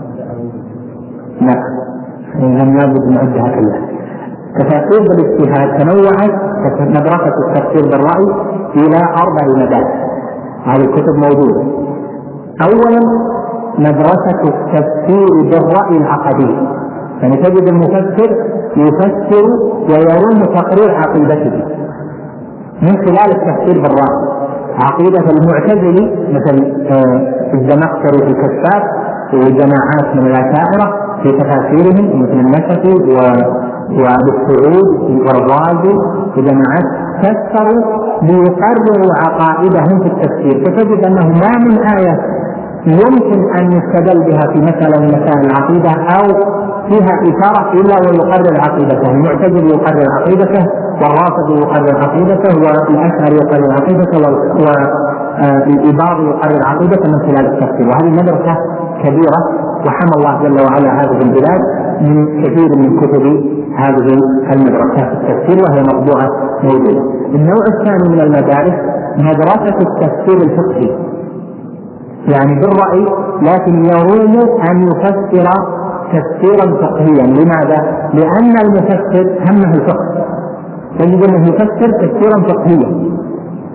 لا، لم يجد نعدها كلها. تفاسير بالاجتهاد تنوعت مدرسة التفسير بالرأي إلى أربع مدارس، هذه الكتب موجودة. أولا مدرسة التفسير بالرأي العقدي، يعني تجد المفسر يفسر ويروم تقرير عقيدته من خلال التفسير بالرأي. عقيدة المعتزلي مثل الزمخشري في الكشاف وجماعات من الأشاعرة في تفاسيرهم مثل النسفي وأبو السعود والرازي وجماعات فسروا ليقرروا عقائدهم في التفسير، فتجد أنه ما من آية يمكن أن يستدل بها في مسألة من مسائل العقيدة أو فيها إشارة إلا ويقرر عقيدته. المعتزلي يقرر عقيدته، والرافضي يقرر عقيدته، والأشعري يقرر عقيدته، والإباضي يقرر عقيدته من خلال التفسير. وهذه مدرسة كبيرة، وحمى الله جل وعلا هذه البلاد من كثير من كتب هذه المدرسات التفسير، وهي مطبوعة موجودة. النوع الثاني من المدارس مدرسة التفسير الفقهي، يعني بالرأي لكن يروم أن يفسر تفسيرا فقهيا. لماذا؟ لأن المفسر همه الفقه، تجد أنه يفسر تفسيرا فقهيا،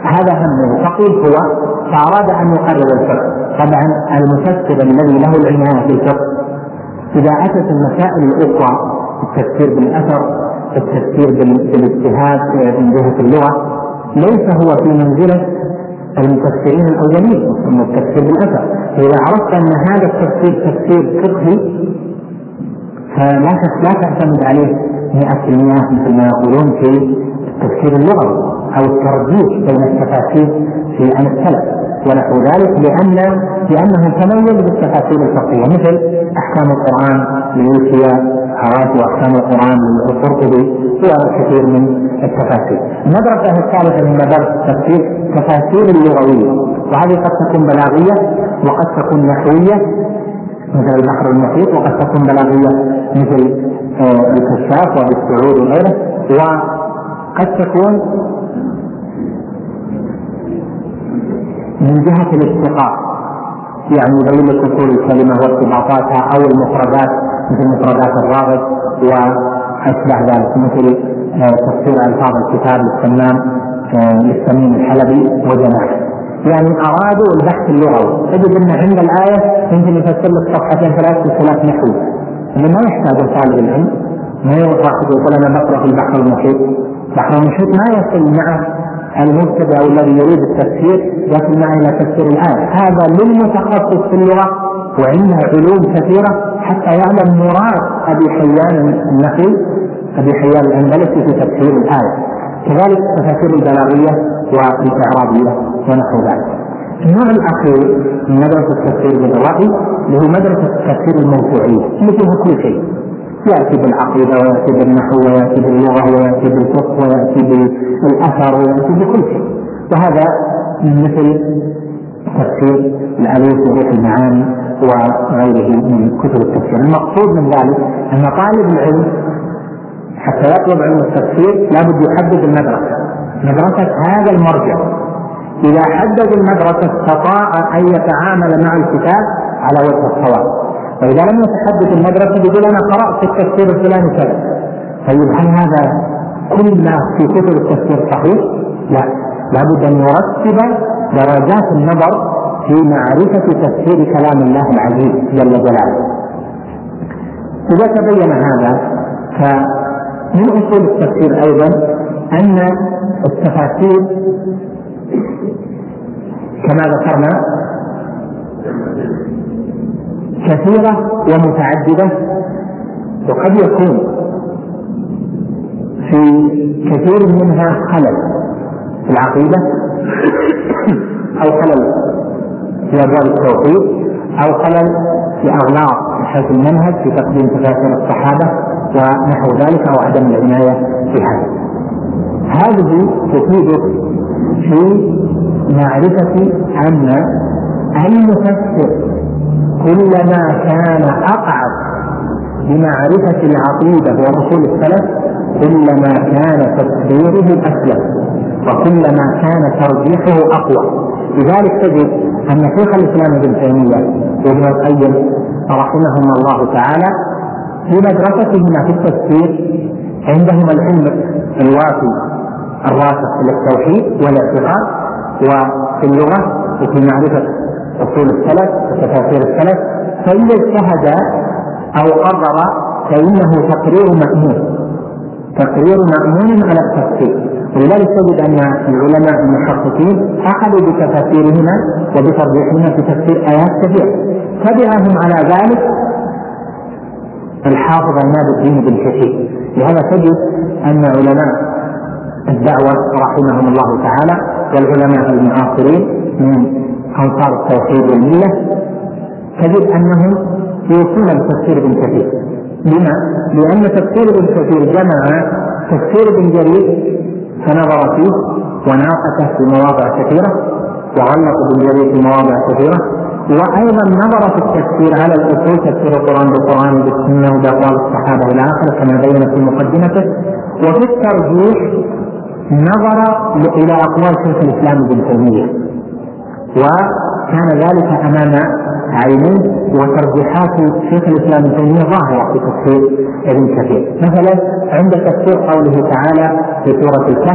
هذا همه فقيل هو، فأراد أن يقرر الفقه. طبعا المفسر الذي له العناية بالفقه إذا أتت المسائل الأخرى، التفسير بالأثر، التفسير بالاجتهاد من جهة اللغة، ليس هو في منزلة المفسرين الأولين من التفسير بالأثر. إذا عرفت أن هذا التفسير تفسير فقهي فلا لا تعتمد عليه مئة بالمئة مثل ما يقولون في التفسير اللغوي أو الترجيح بين التفاسير في عن السلف ونحو ذلك، لأن لأنه تميز بالتفاسير الفقهية مثل أحكام القرآن ليوسيا هواتي وأحكام القرآن للقرطبي وكثير من التفاسير. المدرسة الثالثة من مدارس التفسير تفاسير اللغوية، وهذه قد تكون بلاغية وقد تكون نحوية مثل البحر المحيط، وقد تكون بلاغية مثل الكشاف وبالسعود وغيره، وقد تكون من جهة الاشتقاق، يعني يبين لك اصول الكلمة وارتباطاتها، او المفردات مثل مفردات الراغب واشبه ذلك، مثل تفسير الفاظ الكتاب للسمام للسمين الحلبي وجماعه. يعني ارادوا البحث اللغوي، تجد ان عند الايه يمكن يفسر لك صفحتين ثلاث في خلاف نحوي، انه ما يحتاج طالب العلم ما يروح يقول انا بقرا في البحر المحيط. البحر المحيط ما يصل مع المبتدئ او الذي يريد التفسير يصل معه الى تفسير الايه، هذا للمتخصص في اللغه وعنده علوم كثيره حتى يعلم مراد ابي حيان النخعي ابي حيان الاندلسي في تفسير الايه. كذلك التفاسير البلاغيه والاعرابيه ونحو ذلك. النوع الاخير من مدرسه التفسير بالرأي اللي هو مدرسه التفسير الموضوعيه اللي فيها كل شيء، ياتي بالعقيده وياتي بالنحو وياتي باللغه وياتي بالفقه وياتي بالاثر وياتي بكل شيء، وهذا مثل تفسير الالوف وروح المعاني وغيره من كتب التفسير. المقصود من ذلك ان طالب العلم حتى يطلب علم التفسير لابد يحدد المدرسه، مدرسه هذا المرجع. إذا حدد المدرسة استطاع أن يتعامل مع الكتاب على وجه الصواب، وإذا لم يتحدد المدرسة يقول أنا قرأت التفسير الفلاني كذا. طيب هل هذا كل ما في كتب التفسير صحيح؟ لا، لابد أن يرتب درجات النظر في معرفة تفسير كلام الله العزيز جل جلاله. إذا تبين هذا فمن أصول التفسير أيضا أن التفاسير كما ذكرنا كثيرة ومتعددة، وقد يكون في كثير منها خلل في العقيدة أو خلل في أبواب التوحيد أو خلل في أغلاط من حيث المنهج في تقديم تفاسير الصحابة ونحو ذلك أو عدم العناية بهذا. هذه تفيدك في معرفة أن المفسر كلما كان أقعد بمعرفة العقيدة وأصول السلف كلما كان تفسيره أسلم وكلما كان ترجيحه أقوى. لذلك تجد أن شيخ الإسلام ابن تيمية وابن القيم رحمهما الله تعالى في مدرستهما في التفسير عندهما العلم الوافي الراسخ في التوحيد والاعتقاد وفي اللغة وفي معرفة أصول السلف وتفاسير السلف، فإذا اجتهد أو قرر فإنه تقرير مأمون تقرير مأمون على التفسير. ولذلك تجد أن العلماء المحققين أخذوا بتفاسيرهما وبترجيحهما في تفسير آيات كثيرة. تبعهم على ذلك الحافظ عماد الدين بن كثير. لهذا تجد أن علماء الدعوة رحمهم الله تعالى والعلماء المعاصرين من أنصار التوحيد والملة تجد أنهم يوصون بتفسير ابن كثير. لما؟ لأن تفسير ابن كثير جمع تفسير ابن جرير فنظر فيه وناقشه في مواضع كثيرة وغلق ابن جرير في مواضع كثيرة، وأيضا نظر في التفسير على الأصول تفسير القرآن بالقرآن بالسنة وبأقوال الصحابة إلى آخره كما بين في مقدمته. وفي الترجيح نظر إلى أقوال شيخ الإسلام ابن تيمية وكان ذلك أمام عينيه، وترجيحات شيخ الإسلام ابن تيمية ظاهرة في تفسير ابن كثير. مثلا عند تفسير قوله تعالى في سورة الكهف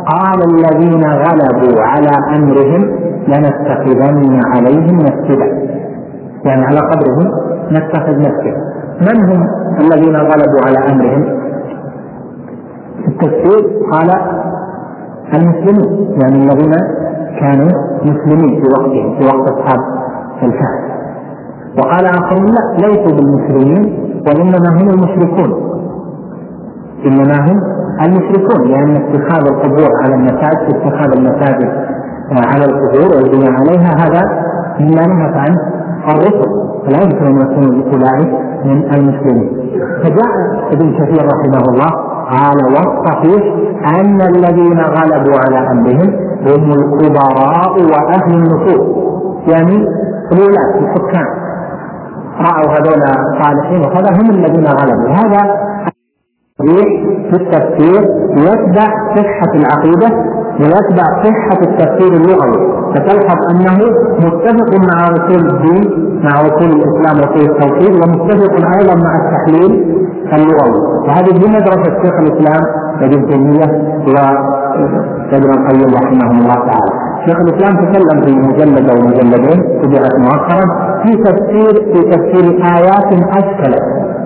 قال الذين غلبوا على أمرهم لنتخذن عليهم مسجدا، يعني على قبرهم نتخذ مسجد. من هم الذين غلبوا على أمرهم؟ التفسير قال المسلمين، يعني الذين كانوا مسلمين في وقتهم في وقت أصحاب الكهف. وقال آخرون لا، ليسوا بالمسلمين وإنما هم المشركون، إنما هم المشركون، لأن اتخاذ القبور على المساجد، اتخاذ المساجد على القبور والبناء عليها، هذا مما نهت عنه الرسل، فلا يمكن أن يكون أولئك من المسلمين. فجاء ابن كثير رحمه الله قال والصحيح أن الذين غلبوا على أمرهم هم الكبراء وأهل النفوذ، يعني الولاة الحكام رأوا هذول صالحين وهذا هم الذين غلبوا. هذا في التفسير يتبع صحة العقيدة ويتبع صحة التفسير اللغوي، فتلحظ أنه متفق مع وصول الدين، مع وصول الإسلام وصول التوحيد، ومتفق أيضا مع التحليل اللغوي. وهذه هي مدرسة شيخ الإسلام ابن تيمية وابن القيم رحمه الله تعالى. شيخ الإسلام تكلم في مجلد أو مجلدين طبعت مؤخرا في تفسير في تفسير آيات أشكلت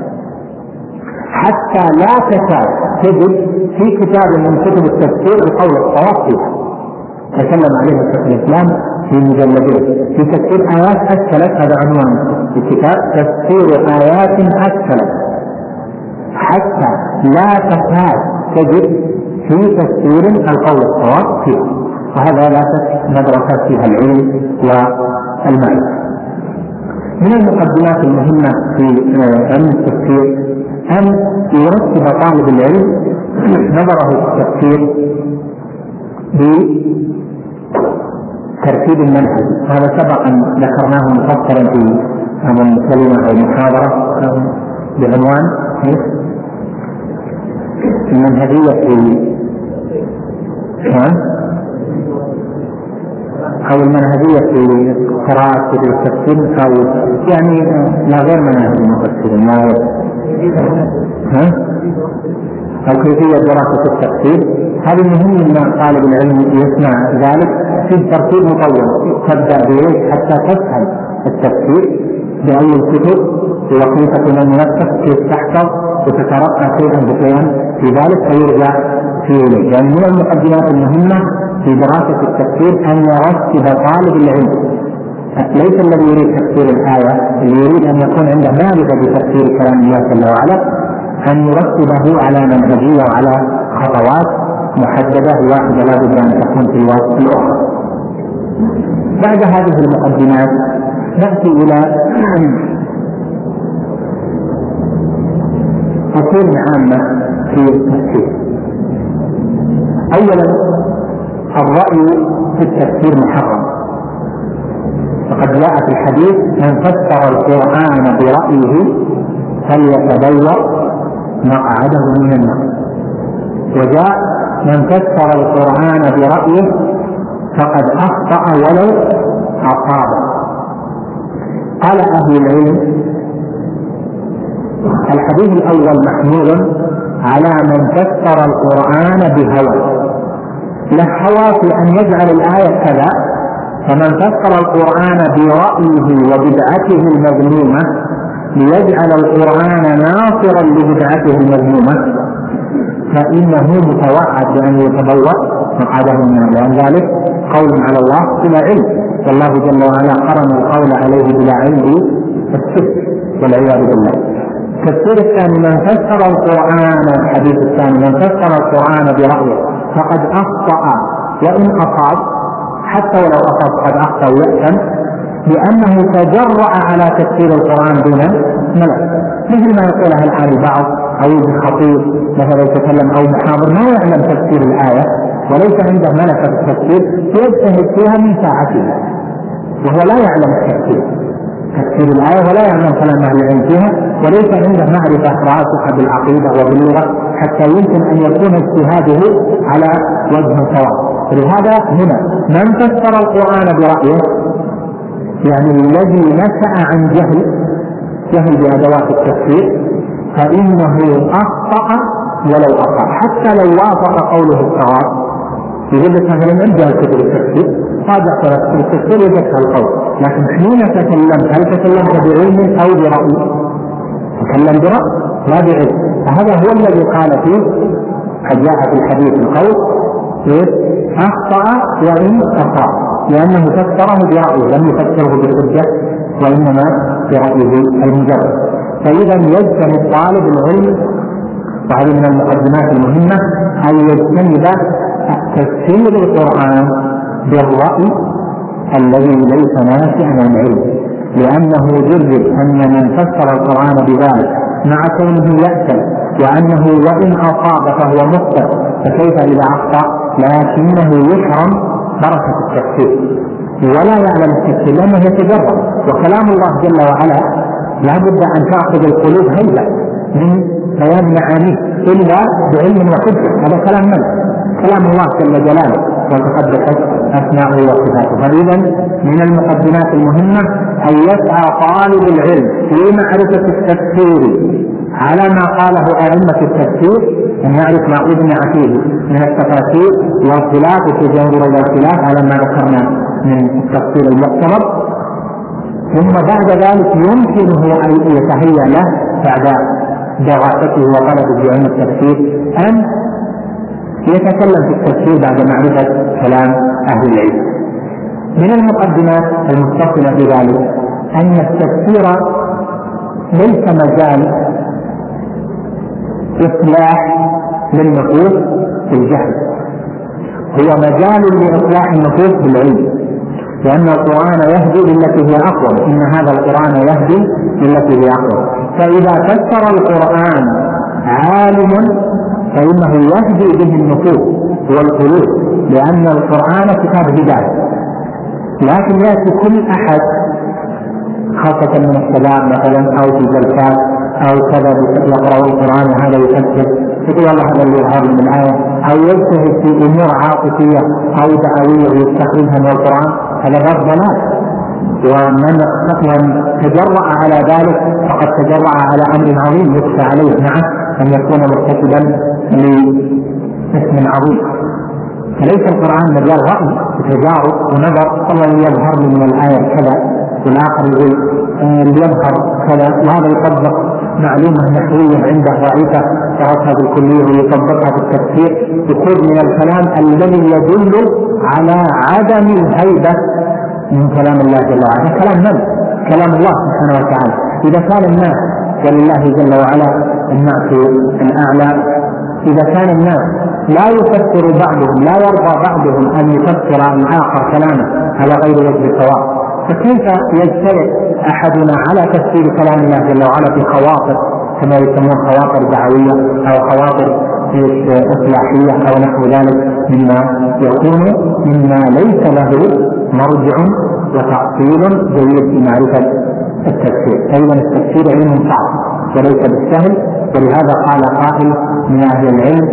حتى لا تكاد تجد في كتاب من كتب التفسير القول الصواب فيها. تكلم عليها شيخ الإسلام في مجلدين في تفسير آيات أشكلت، هذا عنوان الكتاب، تفسير آيات أشكلت حتى لا تكاد تجد في تفسير القول الصواب فيها. وهذا لا شك مدرسة فيها العلم والمعرفة. من المقدمات المهمة في علم التفسير أن يرتب طالب العلم نظره في التفسير بترتيب المنهج. هذا سبقا ذكرناه مفصلا في أظن كلمة أو محاضرة بعنوان المنهجية في كان أو المنهجية في قراءة كتب التفسير، أو يعني لا غير مناهج المفسرين، لا غير ها أو كيفية دراسة التفسير. هذا مهم أن طالب العلم يسمع ذلك في ترتيب مطول، تبدأ به حتى تفهم التفسير بأي الكتب وكيف تكون المنسق، كيف تحفظ وتترقى شيئا بشيئا في ذلك فيرجع فيه. يعني من المقدمات المهمة في دراسة التفسير أن يرتب طالب العلم، ليس الذي يريد تفسير الآية، اللي يريد أن يكون عنده معرفة بتفسير كلام الله جل وعلا، أن يرتبه على منهجية وعلى خطوات محددة واحدة لا بد أن تكون في الوقت الأخرى. بعد هذه المقدمات نأتي إلى أصول عامة في التفسير. أولا الرأي في التفسير محرم، فقد جاء في الحديث من فسر القرآن برأيه فليتبوأ مقعده من النار، وجاء من فسر القرآن برأيه فقد أخطأ ولو أصاب. قال أهل العلم الحديث الأول محمول على من فسر القرآن بهوى، له هوى في أن يجعل الآية كذا، فمن فسر القرآن برأيه وبدعته المذمومة ليجعل القرآن ناصرا لبدعته المذمومة فإنه متوعد بأن يتبوأ مقعده من النار، لأن ذلك قول على الله بلا علم، والله جل وعلا قرن القول عليه بلا علم بالسكت والعياذ بالله. التفسير الثاني من فسر القرآن، الحديث الثاني من فسر القرآن برأيه فقد أخطأ وإن أصاب، حتى ولو أصاب قد أخطأ ويأثم، لأنه تجرأ على تفسير القرآن دون ملك، مثل ما يقولها الآن البعض أو الخطيب مثلا يتكلم أو محاضر ما يعلم تفسير الآية وليس عنده ملكة التفسير يجتهد فيها من ساعته وهو لا يعلم التفسير تفسير الآية ولا يعلم كلام أهل العلم فيها، وليس عنده معرفة راسخة بالعقيدة وباللغة حتى يمكن أن يكون اجتهاده على وجه سواء. ولهذا هنا من فسر القرآن برأيه يعني الذي نشأ عن جهل جهل بأدوات التفسير فإنه أخطأ ولو أخطأ، حتى لو وافق قوله الصواب يقول لك مثلا ارجع كتب التفسير، راجع كتب التفسير وجدت القول، لكن حين تكلمت هل تكلمت بعلم او برأي؟ تكلم برأي لا بعلم. فهذا هو الذي قال فيه قد جاء في الحديث القول اخطأ وان اخطأ، لانه فسره برأيه لم يفسره بالحجة وانما برأيه المجرد. فاذا يجتنب طالب العلم، وهذه من المقدمات المهمة، ان يجتنب تفسير القرآن بالرأي الذي ليس نافعا عن العلم، لأنه يجرب أن من فسر القرآن بذلك مع كونه يأتل، وأنه وإن أصاب فهو مخطئ، فكيف إذا أخطأ؟ لكنه يحرم بركة التفسير ولا يعلم التفسير لأنه يتجرب. وكلام الله جل وعلا لا بد أن تأخذ القلوب هيبة من بيان معانيه إلا بعلم وحجة. هذا كلام من؟ كلام الله جل جلاله وتقدست أسماؤه وصفاته. فإذا من المقدمات المهمة أن يسعى طالب العلم في معرفة التفسير على ما قاله أئمة التفسير، أن يعرف ما أجمع فيه من التفاسير والخلاف وتجاوز إلى الخلاف على ما ذكرنا من التفسير المعتبر. ثم بعد ذلك يمكنه أن يتهيأ له بعد دراسته وطلبه بعلم التفسير أن يتكلم في التفسير بعد معرفة كلام أهل العلم. من المقدمات المتصلة بذلك أن التفسير ليس مجال إصلاح للنفوس في الجهل، هو مجال لإصلاح النفوس بالعلم، لأن القرآن يهدي للتي هي أقوم، إن هذا القرآن يهدي للتي هي أقوم. فإذا فسر القرآن عالم فإنه يهدي به النفوس والقلوب، لأن القرآن كتاب هداية. لكن يأتي كل أحد خاصة من الشباب مثلا أو في جلسات أو كذا يقرأ القرآن وهذا يفسر، يقول الله هذا اللي يظهر من الآية، أو يجتهد في أمور عاطفية أو دعوية ويستخرجها من القرآن، هذا غير ضلال. ومن تجرأ على ذلك فقد تجرأ على أمر عظيم يخشى عليه معه أن يكون مرتكبا لإثم عظيم. فليس القرآن مجال رأي وتجارب ونظر، الله يظهر من الآية كذا والآخر يقول يظهر كذا، وهذا يطبق معلومة نحوية عنده ضعيفة درسها بالكلية ويطبقها في التفسير، يخرج من الكلام الذي يدل على عدم الهيبة من كلام الله جل وعلا. كلام من؟ كلام الله سبحانه وتعالى. إذا كان الناس ولله جل وعلا الناس الأعلى، إذا كان الناس لا يفسر بعضهم، لا يرضى بعضهم أن يفسر الآخر كلامه على غير وجه الصواب، فكيف يجترئ أحدنا على تفسير كلام الله جل وعلا في خواطر كما يسمون خواطر دعوية أو خواطر إصلاحية أو نحو ذلك مما يكون مما ليس له مرجع وتأصيل جيد في معرفة التفسير. أيضا التفسير علم صعب وليس بالسهل، ولهذا قال قائل من أهل العلم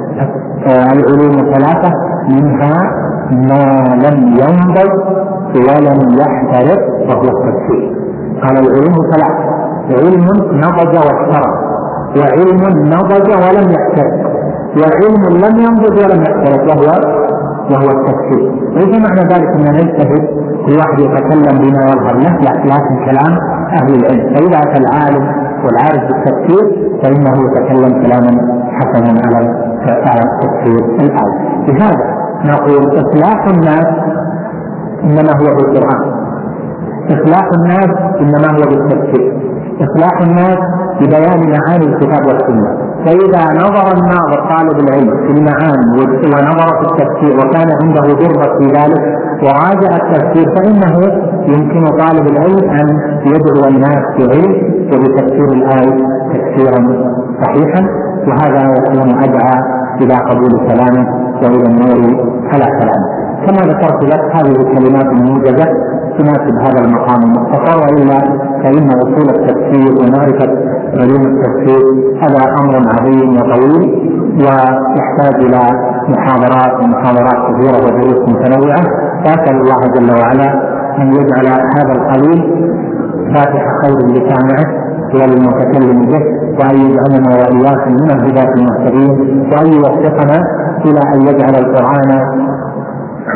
العلوم ثلاثة منها ما لم ينضج ولم يحترق وهو التفسير. قال العلوم ثلاثة: علم نضج واحترق، وعلم نضج ولم يحترق، وعلم لم ينضج ولم يحترق وهو وهو التفسير. ليس معنى ذلك أن نجتهد كل واحد يتكلم بما يظهر له، لكن كلام أهل العلم. فإذا أتى العالم والعارف بالتفسير فإنه يتكلم كلاما حسنا على التفسير الآية. لهذا نقول إصلاح الناس إنما هو بالقرآن، إصلاح الناس إنما هو بالتفسير، إصلاح الناس ببيان معاني الكتاب والسنة. فإذا نظر الناظر طالب العلم في المعاني ونظر في التفسير وكان عنده ذرة في ذلك وراجع التفسير، فإنه يمكن طالب العلم أن يدعو الناس بعلم وبتفسير الآية تفسيرا صحيحا، وهذا يكون أدعى إلى قبول كلامه وإلى النور على كلامه. كما ذكرت لك هذه الكلمات الموجزة تناسب هذا المقام المختصر، وإلا فإن وصول التفسير ومعرفة علوم التفسير هذا أمر عظيم وطويل ويحتاج إلى محاضرات ومحاضرات كثيرة ودروس متنوعة. فأسأل الله جل وعلا أن يجعل هذا القليل فاتح خير لسامعه وللمتكلم به، وأن يجعلنا وإياكم من الهداة المهتدين، وأن يوفقنا إلى أن يجعل القرآن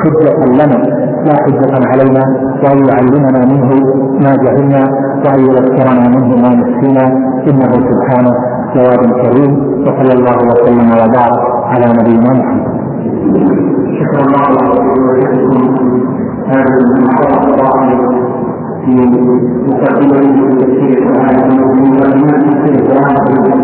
حجة لنا لا حجة علينا، وأن يعلمنا منه ما جهلنا، وأن يذكرنا منه ما نسينا، إنه سبحانه جواد كريم. وصلى الله وسلم وبارك على نبينا محمد. شكرا الله لكم. هذا المحاضرة في مقدمة تفسير القرآن ومقدمات تفسير القرآن.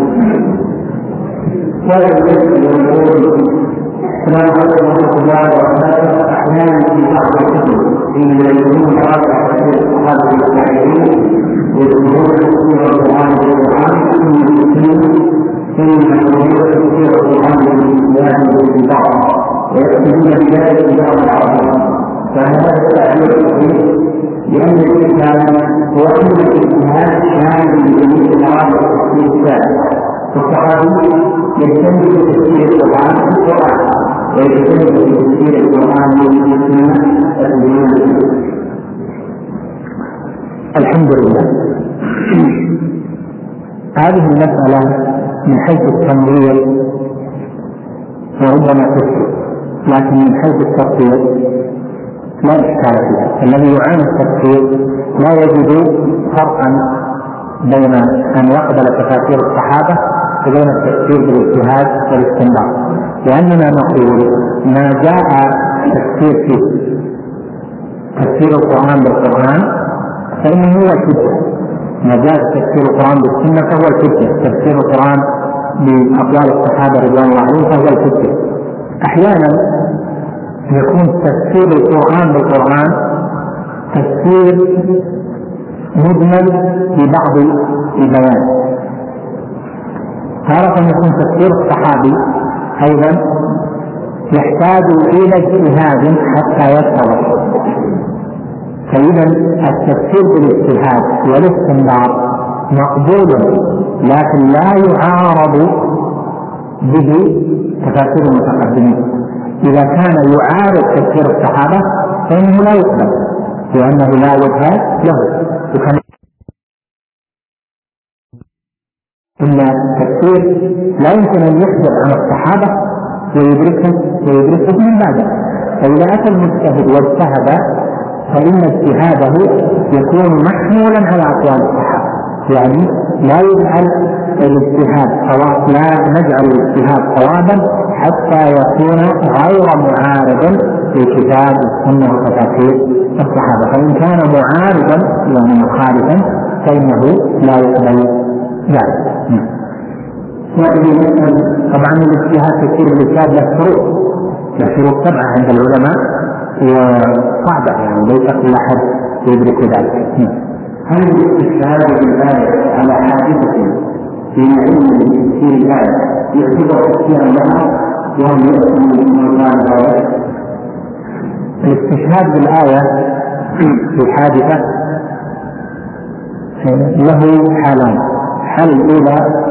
هذا الذي يقول السلام عليكم ورحمة الله وبركاته. أحيانا في بعض الكتب حين يكون راجع تفسير الصحابة والتابعين يذكرون تفسير القرآن بالقرآن ثم يذكرون ثم يذكرون تفسير القرآن بالبعض ويكتبون بذلك في بعض الأعراض. فهذا التعبير صحيح لأن الإسلام هو أن الاجتهاد شامل لجميع المراجع الإسلام. فالصحابي يجتهد في تفسير القرآن في القرآن ويجتهد في تفسير القرآن في السنة. الحمد لله. هذه المسألة من حيث التمويل وربما تفسير، لكن من حيث التفسير لا إشكال فيها. الذي يعاني التفسير لا يجد فرقا بين أن يقبل تفاسير الصحابة وبين التفسير بالاجتهاد والاستنباط، لأننا نقول ما جاء تفسير فيه تفسير القرآن بالقرآن فإنه هو الحجة. ما جاء تفسير القرآن بالسنة فهو الحجة. تفسير القرآن بأقوال الصحابة رضوان الله عنهم فهو الحجة. أحيانا يكون تفسير القرآن بالقرآن تفسير مجمل ببعض البيان، تارة يكون تفسير الصحابي أيضا يحتاج إلى اجتهاد حتى يتضح. فإذا التفسير بالاجتهاد والاستنباط مقبول، لكن لا يعارض به تفاسير المتقدمين. إذا كان يعارض تفسير الصحابة فإنه لا يقبل، لأنه لا وجه له. إن التفسير لا يمكن أن يخبر عن الصحابة ويدركه ويدركه من بعده. فإذا أتى المجتهد واجتهد فإن اجتهاده يكون محمولا على أقوال الصحابة، يعني لا يجعل الاجتهاد صواب، لا نجعل الاجتهاد صوابا حتى يكون غير معارضا لكتاب السنة وتفاسير الصحابة. فإن كان معارضا يعني مخالفا فإنه لا يقبل ذلك. طبعا الاجتهاد تفسير الاجتهاد له شروط، له شروط سبعة عند العلماء وصعبة، يعني ليس كل أحد يدرك ذلك. هل الاستشهاد بالآية على حادثة في علم تفسير الآية يعتبر تفسيرا لها وهم يأتون من الآية؟ الاستشهاد بالآية في حادثة له حالان. الحالة الأولى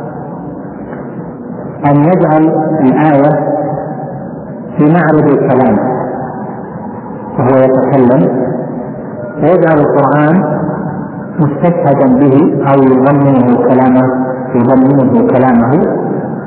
أن يجعل الآية في معرض الكلام وهو يتكلم، ويجعل القرآن مستشهدا به أو يضمنه كلامه يضمنه كلامه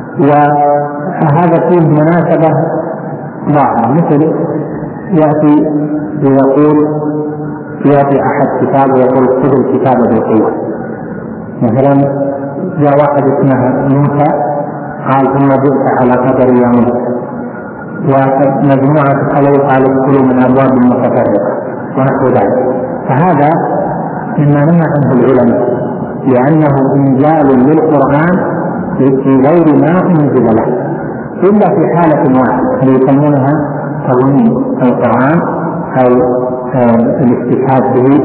وهذا فيه مناسبة ظاهرة. مثل يأتي ويقول يأتي أحد كتاب ويقول خذ الكتاب بالقوة. مثلا جاء واحد اسمه موسى قال ثم جئت على قدر يا موسى، ومجموعة خلوا قال ادخلوا من أبواب متفرقة ونحو ذلك. فهذا مما نهى عنه العلماء لأنه إنزال للقرآن في غير ما أنزل له، إلا في حالة واحدة يسمونها تضمين القرآن أو الاستشهاد به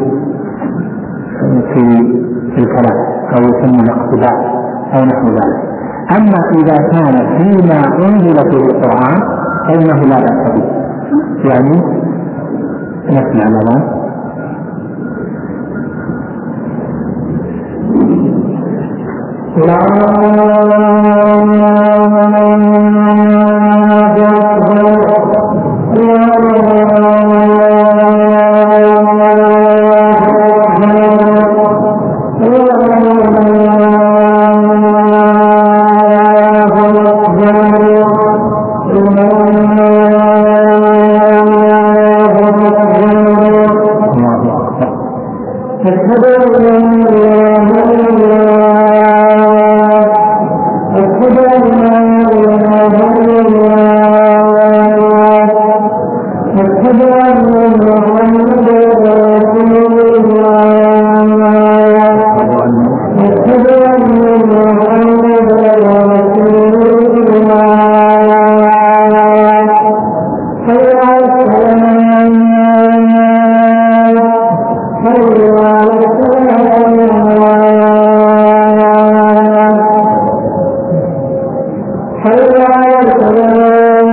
في الكلام أو يسمى الاقتباس أو نحو ذلك. أما إذا كان فيما أنزل فيه القرآن فإنه لا بأس به. يعني نسمع الآن الله أشهد أن لا إله إلا الله أشهد أن لا إله إلا الله أشهد أن محمدا رسول الله أشهد أن محمدا رسول الله حي على الصلاة حي على الصلاة حي على الصلاة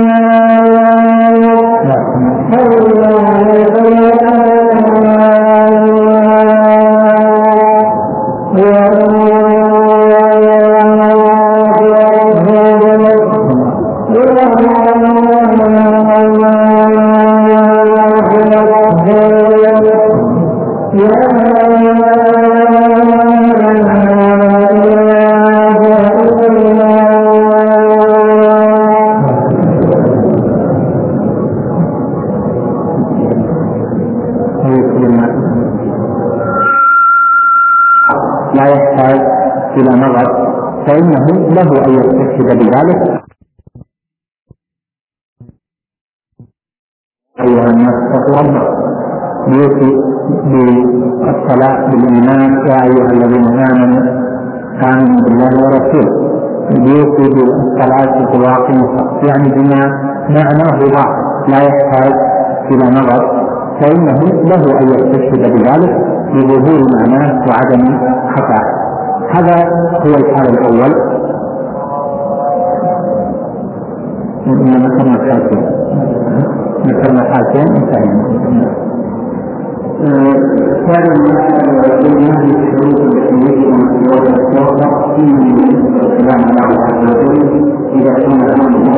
لا يحتاج إلى نظر، فإنه له أن يستشهد بذلك. أيها الناس اتقوا ربكم يوصي بالصلاة بالإيمان يا أيها الذين آمنوا آمنوا بالله ورسوله، يوصي بالصلاة بالواقع يعني بما معناه ضعف لا يحتاج إلى نظر، فإنه له أن يستشهد بذلك لظهور معناه وعدم خطأه. هذا هو الحال الأول. ذكرنا حالتين ذكرنا حالتين انتهينا. كان من هذه الشروط التي يجب أن تتوفر في الكلام على الحاجتين إذا كان الأمر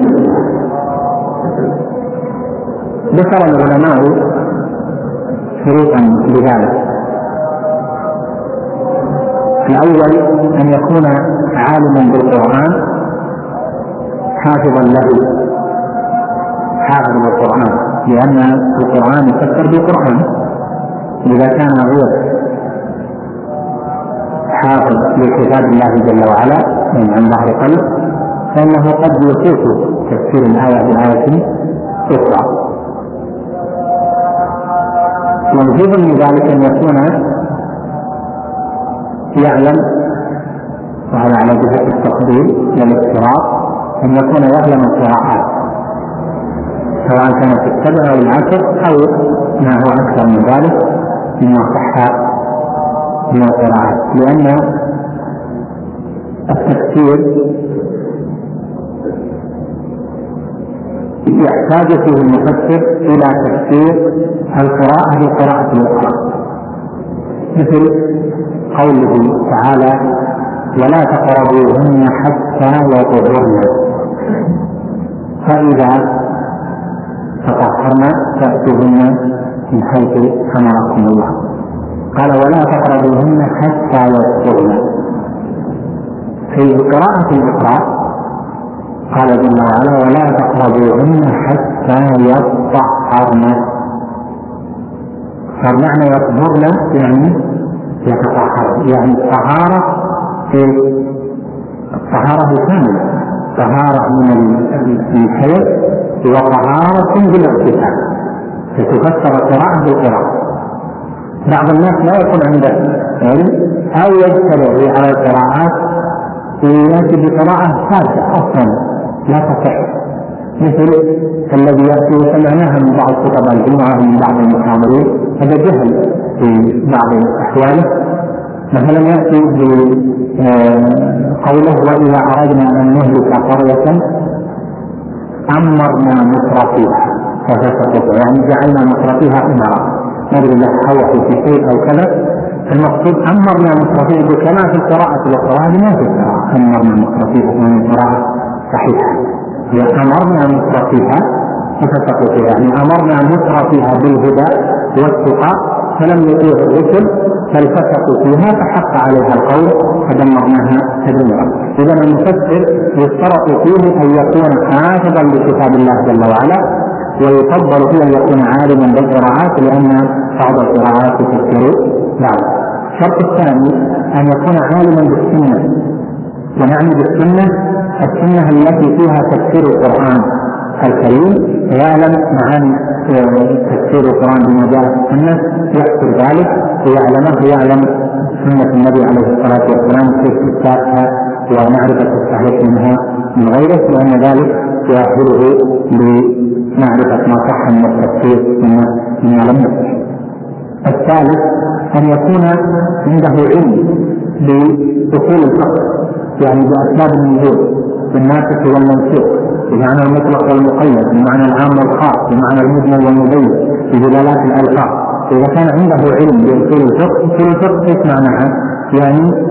ذكر العلماء شروطا لذلك. الأول أن يكون عالما بالقرآن حافظا له، حافظ القرآن، لأن القرآن يفسر بالقرآن. إذا كان هو حافظ لكتاب الله جل وعلا من عن ظهر قلب فإنه قد يفوت تفسير الآية بآية أخرى. ومن من ذلك أن يكون يعلم، وهذا على جهة التقدير للافتراض، أن يكون يعلم القراءات سواء كانت السبع أو العشر أو ما هو أكثر من ذلك مما صح من القراءات، لأن التفسير يحتاج فيه المفسر إلى تفسير القراءة بالقراءة الأخرى، مثل قوله تعالى ولا تقربوهن حتى يطهرن فإذا تطهرن فأتوهن من حيث أمركم الله. قال ولا تقربوهن حتى يطهرن. في قراءة الأخرى قال جل وعلا ولا تقربوهن حتى يطهرن، فمعنى يطهرن يعني يتطهر، يعني الطهارة في الطهارة الكاملة، طهارة من الحيض وطهارة بالاغتسال، فتفسر القراءة بالقراءة. بعض الناس لا يكون عنده علم أو يجترئ على القراءات ويأتي بقراءة فاسدة أصلا لا تصح، مثل الذي يأتي وسمعناها من بعض خطب الجمعة من بعض المحاضرين، هذا جهل في بعض أحواله. مثلا يأتي بقوله وإذا أردنا أن نهلك قرية أمرنا مترفيها ففسقوا، يعني جعلنا مترفيها أمرا، نريد له حوحوا في شيء أو كذا. المقصود أمرنا مترفيها كما في القراءة الأخرى لما في القراءة أمرنا مترفيها من القراءة صحيحة، هي أمرنا مترفيها ففسقوا، يعني أمرنا مترفيها بالهدى والتقى فلم يطيع الرسل فالفسقوا فيها فحق عليها القول فدمرناها تدميرا. إذا المفسر يشترط فيه أن يكون حافظا لكتاب الله جل وعلا ويفضل فيه أن يكون عالما بالقراءات لأن بعض القراءات تفسر بعض. الشرط الثاني أن يكون عالما بالسنة، ونعني بالسنة السنة التي فيها تفسير القرآن الكريم، يعلم معاني تفسير القرآن بما جاء في السنة، يحصل ذلك ويعلمه ويعلم سنة النبي عليه الصلاة والسلام كيف إثباتها ومعرفة الصحيح منها من غيره، لأن ذلك يؤهله لمعرفة ما صح من التفسير مما لم يصح. الثالث أن يكون عنده علم بأصول الفقه، يعني بأسباب النزول، بالناسخ والمنسوخ، بمعنى المطلق والمقيد، بمعنى العام والخاص، بمعنى المجمل والمبين، بدلالات الألفاظ. إذا كان عنده علم بأصول الفقه، أصول الفقه ايش معناها؟ يعني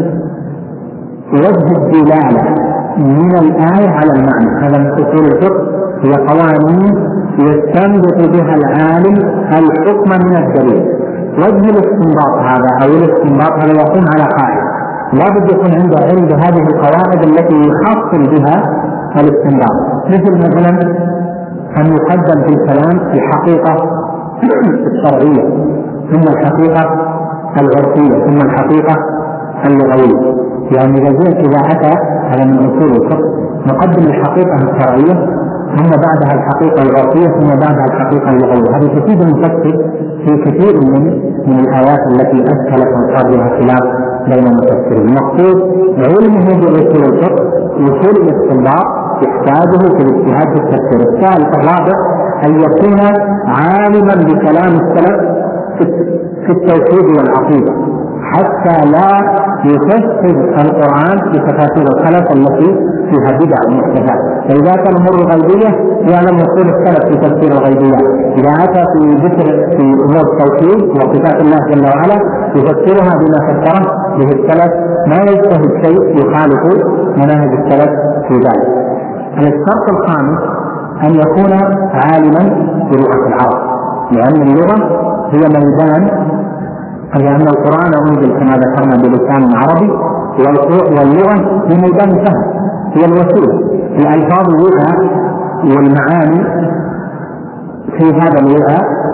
وجه الدلالة من الآية على المعنى. هذا من أصول الفقه، هي قوانين يستنبط بها العالم الحكم من الدليل. وجه الاستنباط هذا أو الاستنباط هذا يقوم على قاعدة، لا بد يكون عنده علم بهذه القواعد التي يحصل بها الاستنباط. مثل مثلا أن يقدم في الكلام الحقيقة الشرعية، ثم الحقيقة العرفية، ثم الحقيقة اللغوية. يعني إذا أتى هذا من أصول الفقه، نقدم الحقيقة الشرعية ثم بعدها الحقيقة العرفية ثم بعدها الحقيقة اللغوية. هذه تفيد المفسر في كثير من من الآيات التي أشكلت وصار بها خلاف بين المفسرين. المقصود علمه بأصول الفقه، وصول الاستنباط يحتاجه في الاجتهاد في التفسير. الثالث الرابع أن يكون عالما بكلام السلف في التوحيد والعقيدة، حتى لا يفسر القرآن بتفاسير الخلف التي فيها بدع ومحدثات. فإذا كان الأمور الغيبية يعلم أصول السلف في تفسير الغيبيات. إذا أتى في ذكر في أمور التوحيد وصفات الله جل وعلا يفسرها بما فسره به السلف، ما يجتهد شيء يخالف مناهج السلف في ذلك. الشرط الخامس أن يكون عالما بلغة العرب، لأن اللغة هي ميدان، لأن القرآن أنزل كما ذكرنا بلسان عربي، واللغة هي ميدان سهل، هي الوسيلة. الألفاظ اللغة والمعاني في هذا اللغة،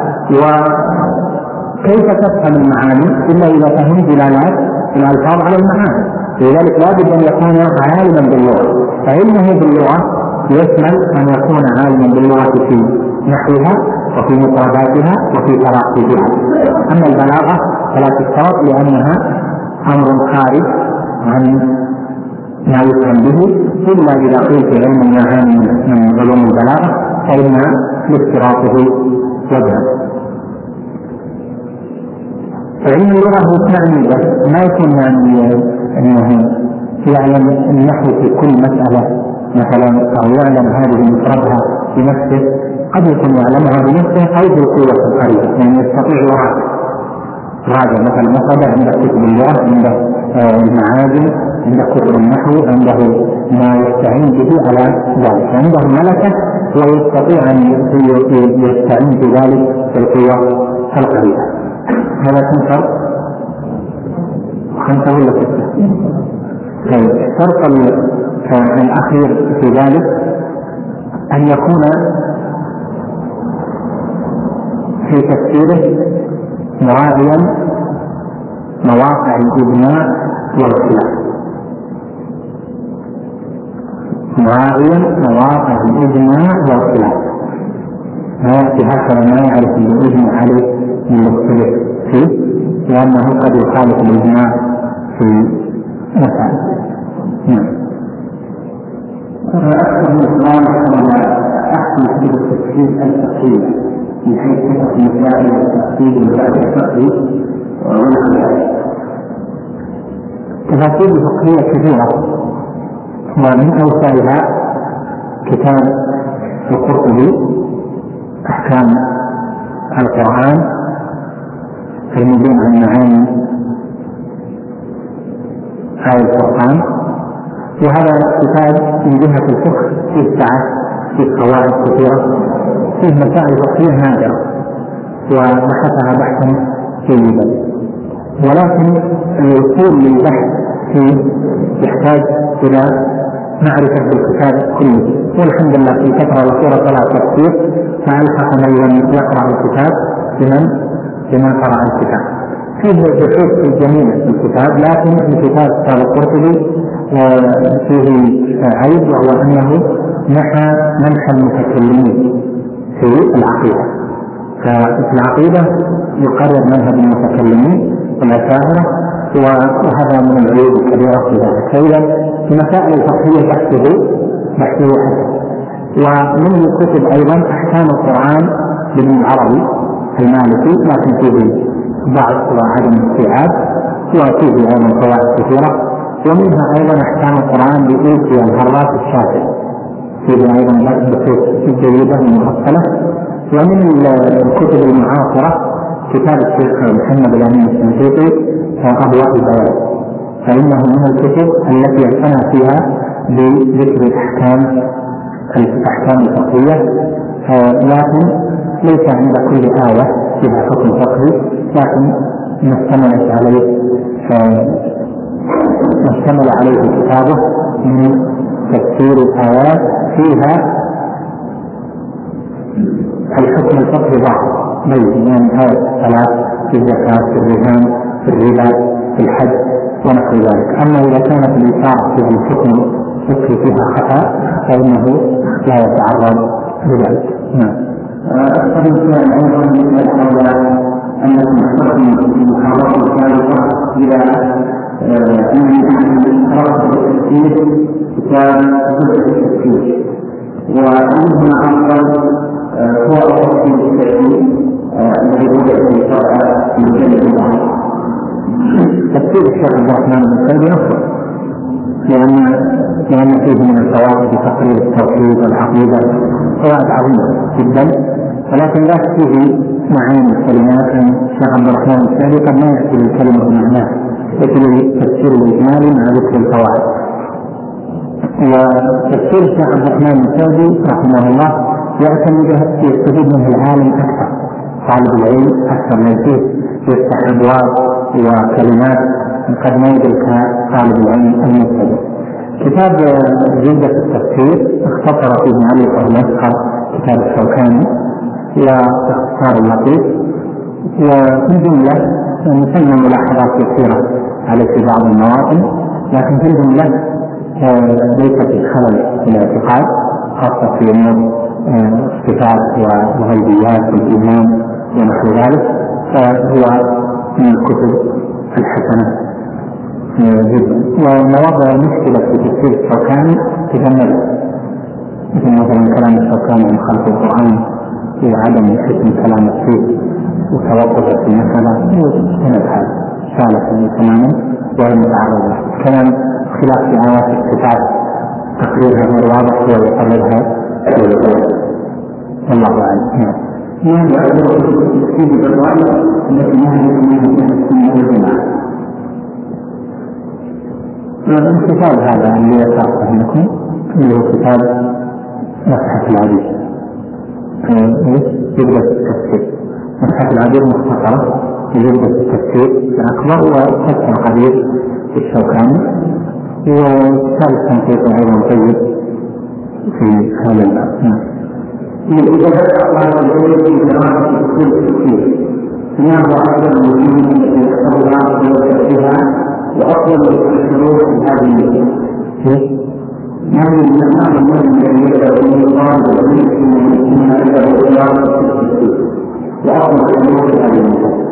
وكيف تفهم المعاني إلا إذا فهم دلالات الألفاظ على المعاني. لذلك لا بد أن يكون عالما باللغة. فعلمه باللغة يشمل أن يكون عالما باللغة في نحوها وفي مفرداتها وفي تراكيبها. أما البلاغة فلا تشترط لأنها أمر خارج عن ما يفهم به، إلا إذا قيل في علم المعاني من علوم البلاغة فإن لاشتراطه وجها. فعلم اللغة هو تعني بس ما يكون يعني أنه يعلم النحو في كل مسألة مثلا، أو يعلم هذه مفردها بنفسه، قد يكون يعلمها بنفسه أو بالقوة الخارجة، يعني يستطيع يراجع راجع مثلا مفردة عند كتب اللغة، عنده المعاجم، عنده كتب النحو، عنده ما يستعين به على ذلك، عنده ملكة ويستطيع أن يستعين بذلك بالقوة الخارجة. هذا كم شرط؟ خمسة ولا ستة؟ الشرط الأخير في ذلك أن يكون في تفسيره مراعيا مواقع الإجماع والخلاف، مراعيا مواقع الإجماع والخلاف. هذا هكذا ما يعرف الإجماع عليه من المختلف فيه، لأنه قد يخالف الإجماع في مسائل. نعم. أكثر من الإسلام أحسن في التفسير الفقهي من حيث صفة المسائل والتفسير المسائل الفقهي والخلاف. تفاسير الفقهية كثيرة، ومن أوسعها كتاب القرطبي أحكام القرآن المبين عن معاني آية القرآن، وهذا كتاب من جهة الفقه فيه سعة، فيه قواعد كثيرة، فيه مسائل فقهية نادرة وبحثها بحثا جيدا. ولكن الوصول للبحث فيه يحتاج إلى معرفة بالكتاب كله، والحمد لله في الفترة الأخيرة طلع تفسير فألحق من لم يقرأ الكتاب بمن بمن قرأ الكتاب. فيه بحوث جميلة في الكتاب، لكن الكتاب كتاب القرطبي فيه عيب، وهو أنه نحى منح المتكلمين في العقيدة. ففي العقيدة يقرر منهج المتكلمين والأشاعرة، وهذا من العيوب الكبيرة في ذلك. فإذا في مسائل الفقهية بحثه بحثه حسن. ومن الكتب أيضا أحكام القرآن لابن العربي المالكي، لكن فيه ضعف وعدم استيعاب، وفيه أيضا فوائد كثيرة. ومنها أيضا أحكام القرآن لإيتي الهرات الشافعي، فيه أيضا بحوث جيدة ومفصلة. ومن الكتب المعاصرة كتاب الشيخ محمد الأمين الشنقيطي أضواء البيان، فإنه من الكتب التي اعتنى فيها بذكر الأحكام الأحكام الفقهية، لكن ليس عند كل آية فيها حكم فقهي، لكن ما اشتملت عليه ما اشتمل عليه كتابه من تفسير الآيات فيها الحكم الفقهي بعض بين يعني آية الصلاة في الزكاة في الرهان في الربا في الحج ونحو ذلك. أما إذا كانت الإشارة في الحكم الفقهي فيها خطأ فإنه لا يتعرض لذلك. نعم. أكثر السؤال أيضا يسأل حول أنكم أخبرتم في المحاضرة السابقة إلى أن قرأت التفسير كتاب جزء التفسير، وأنه أفضل هو التفسير الشرعي الذي وجد في شرع المجلد الأول. تفسير الشيخ عبد الرحمن بن سعدي أفضل، لأن لأن فيه من الفوائد تقرير التوحيد والعقيدة فوائد عظيمة جدا، ولكن لا فيه معاني الكلمات. الشيخ عبد الرحمن بن سعدي قد ما يأتي بالكلمة بمعناه، يأتي بالتفسير الإجمالي مع ذكر الفوائد. وتفسير الشيخ عبد الرحمن بن سعدي رحمه الله يعتمد يستفيد منه العالم أكثر، طالب العلم أكثر من فيه يفتح أبواب وكلمات قد ما يدرك طالب العلم المبتدئ. كتاب جودة التفسير اختصر فيه مؤلف المسخر كتاب الشوكاني واختصار اللطيف، وفي الجملة نسمى ملاحظات كثيرة على في بعض المواطن، لكن في الجملة ليس في خلل في الاعتقاد، خاصة في أمور الصفات والغيبيات والإيمان ونحو ذلك، فهو من الكتب الحسنة جدا. ومواضع المشكلة في تفسير الشوكاني تجملت، مثل مثلا كلام الشوكاني عن خلق القرآن وعدم حسن كلام الشيخ وتوقف في المسألة وسند هذا سالة تماما وهي متعرضة. كلام خلاف في آيات الصفات تقريرها غير واضح ويقررها والله أعلم. نعم. في الرواية التي نهي منها السنة والجماعة. الكتاب هذا اللي يقرأ منكم اللي هو كتاب مصحف العديد يبدأ التفسير. مصحف العديد مختصرة يبدأ التفسير الأكبر وتفسير قليل في الشوكاني، وكتاب التنقيط أيضا طيب في هذا الباب. إذا بدأ الله العلم في قراءة الكتب الكثير، ما هو أفضل المسلمين التي يحفظها ويوجدها وأفضل الشروط في هذه المسلمين؟ ما هي من أعظم المسلمين الذي يبدأ به الله والعلم من هذا قراءة الكتب وأفضل الشروط في هذه المسلمين؟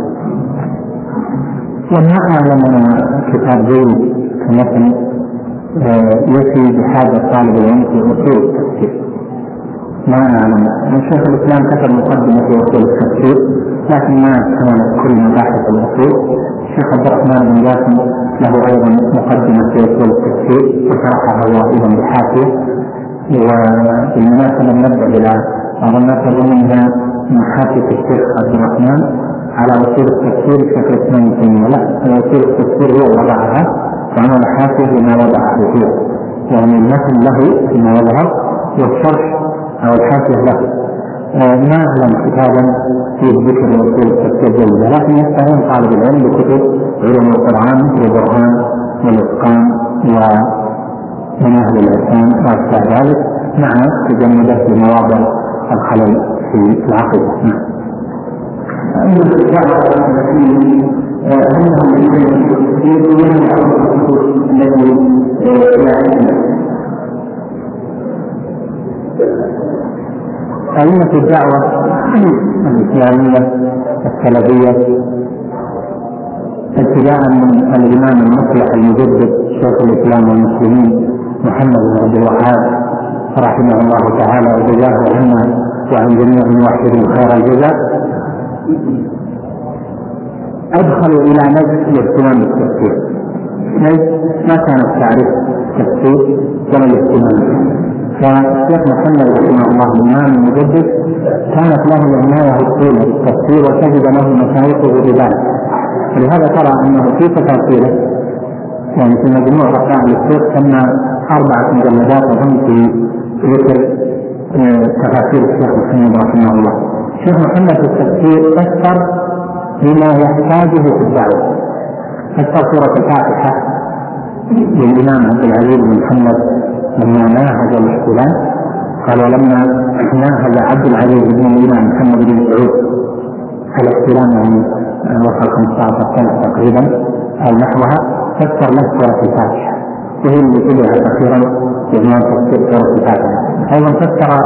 وما أعلم كتاب جيد كمثل يكفي بحاجة طالب العلم في أصول التفسير. ما أعلم. الشيخ الإسلام كتب مقدمة في أصول التفسير لكن ما كانت كل مباحث الأصول. الشيخ عبد الرحمن بن جاسم له أيضا مقدمة في أصول التفسير وشرحها هو أيضا بحافية. وبالمناسبة نبدأ إلى أظن تظنها محافظة الشيخ عبد الرحمن على أصول التفسير الشيخ الإسلام ابن تيمية. لا، أصول التفسير هو وضعها وأنا محافظ لما وضعه فيه، يعني المثل له فيما يظهر والشرح أو الحافظ له. آه ما أعلم كتابا في ذكر أصول التفسير جيدة، لكن يستعين طالب العلم بكتب علوم القرآن والبرهان والإتقان ومناهج الإحسان وأشباه ذلك مع تجنبه لمواضع الخلل في العقيدة. أما الدعوة التي أنهم يريدون الحدود التي أئمة الدعوة الإسلامية السلفية ابتداء من الإمام المصلح المجدد شيخ الإسلام والمسلمين محمد بن عبد الوهاب رحمه الله تعالى وجزاه عنا وعن جميع الموحدين خير الجزاء، أدخلوا إلى نجد الاهتمام بالتفسير. نجد ما كانت تعرف التفسير ولا الاهتمام، فالشيخ محمد رحمه الله الإمام المجدد كانت له عناية الطولة بالتفسير وتجد له مشايخه بذلك، ولهذا ترى أنه في تفاسيره يعني في مجموع رسائل الشيخ كان أربعة مجلدات أظن في ذكر تفاسير الشيخ محمد رحمه الله. الشيخ محمد في التفسير أكثر بما يحتاجه في الدعوة، أكثر سورة الفاتحة للإمام عبد العزيز بن محمد لما ناهز الاحتلال، قال ولما ناهز عبد العزيز بن الإمام محمد بن سعود الاحتلال يعني وصل خمسة عشر سنة تقريبا أو نحوها، فسر له سورة الفاتحة وهي اللي تبعها أخيرا بعنوان تفسير سورة الفاتحة. أيضا فسر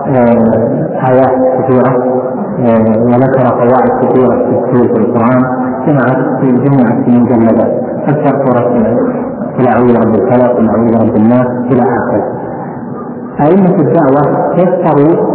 آيات كثيرة وذكر قواعد كثيرة في التفسير في القرآن جمعت في جمعت في مجلدات، فسر سورة قل أعوذ برب الفلق قل أعوذ برب الناس إلى آخره. أئمة الدعوة فسروا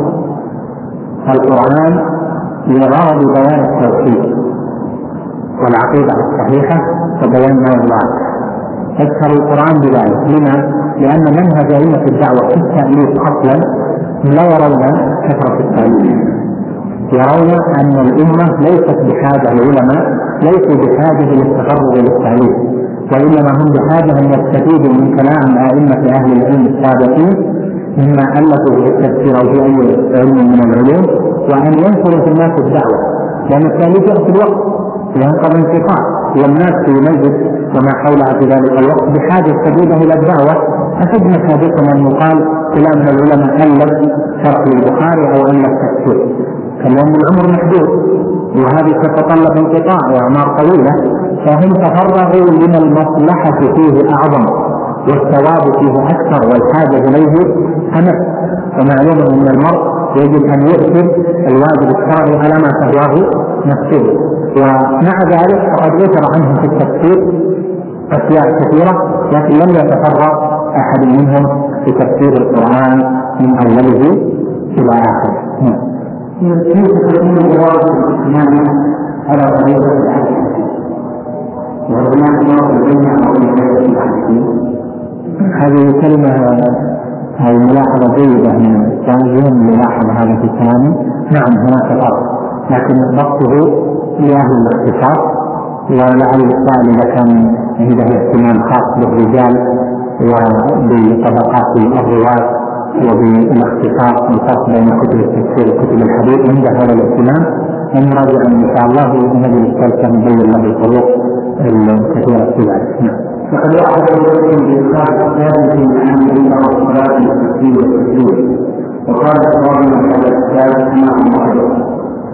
القرآن لغرض بيان التوحيد والعقيدة الصحيحة وبيان ما يرضى. فسروا القرآن بذلك. لما؟ لأن منهج أئمة الدعوة في التأليف أصلا لا يرون كثرة التأليف، يرون أن الأمة ليست بحاجة، العلماء ليسوا بحاجة للتفرغ للتأليف، وإنما هم بحاجة أن يستفيدوا من كلام أئمة أهل العلم السابقين مما ألفوا في التفسير أو في أي علم من العلوم، وأن ينشروا في الناس الدعوة، لأن التأليف يأخذ الوقت وينقض انقطاع، والناس في مسجد وما حولها في ذلك الوقت بحاجة شديدة إلى الدعوة. أفدنا سابقا أن يقال فلان من العلماء ألف شرح البخاري أو ألف تفسير، فلأن العمر محدود وهذه تتطلب انقطاع وأعمار طويلة، فهم تفرغوا لما المصلحة فيه أعظم والثواب فيه أكثر والحاجة إليه أمس. فمعلوم أن المرء يجب أن يؤثر الواجب الشرعي على ما تهواه نفسه، ومع ذلك فقد ذكر عنه في التفسير أشياء كثيرة، لكن لم يتفرغ أحد منهم في تفسير القرآن من أوله إلى آخره. كيف تكون الجواب الإسلامي على طريقة الحديث؟ وهناك نوع الجمع أو الجمع الحديث؟ هذه كلمة هذه ملاحظة جيدة من التنظيم ملاحظة هذا في كلامه. نعم هناك فرق، لكن ضبطه لأهل الاختصاص، ولعل السائل إذا كان عنده اهتمام خاص بالرجال وبطبقات الرواة وبالاختصاص بالفرق بين كتب التفسير وكتب الحديث عند هذا الاهتمام أن نراجع إن شاء الله نجد الثالثة نبين له الطرق الكثيرة في ذلك. فقد أعرف لكم بإخراج الثالث من عمل الصلاة والتفسير والتفسير، وقال الله على الثالث مع الله.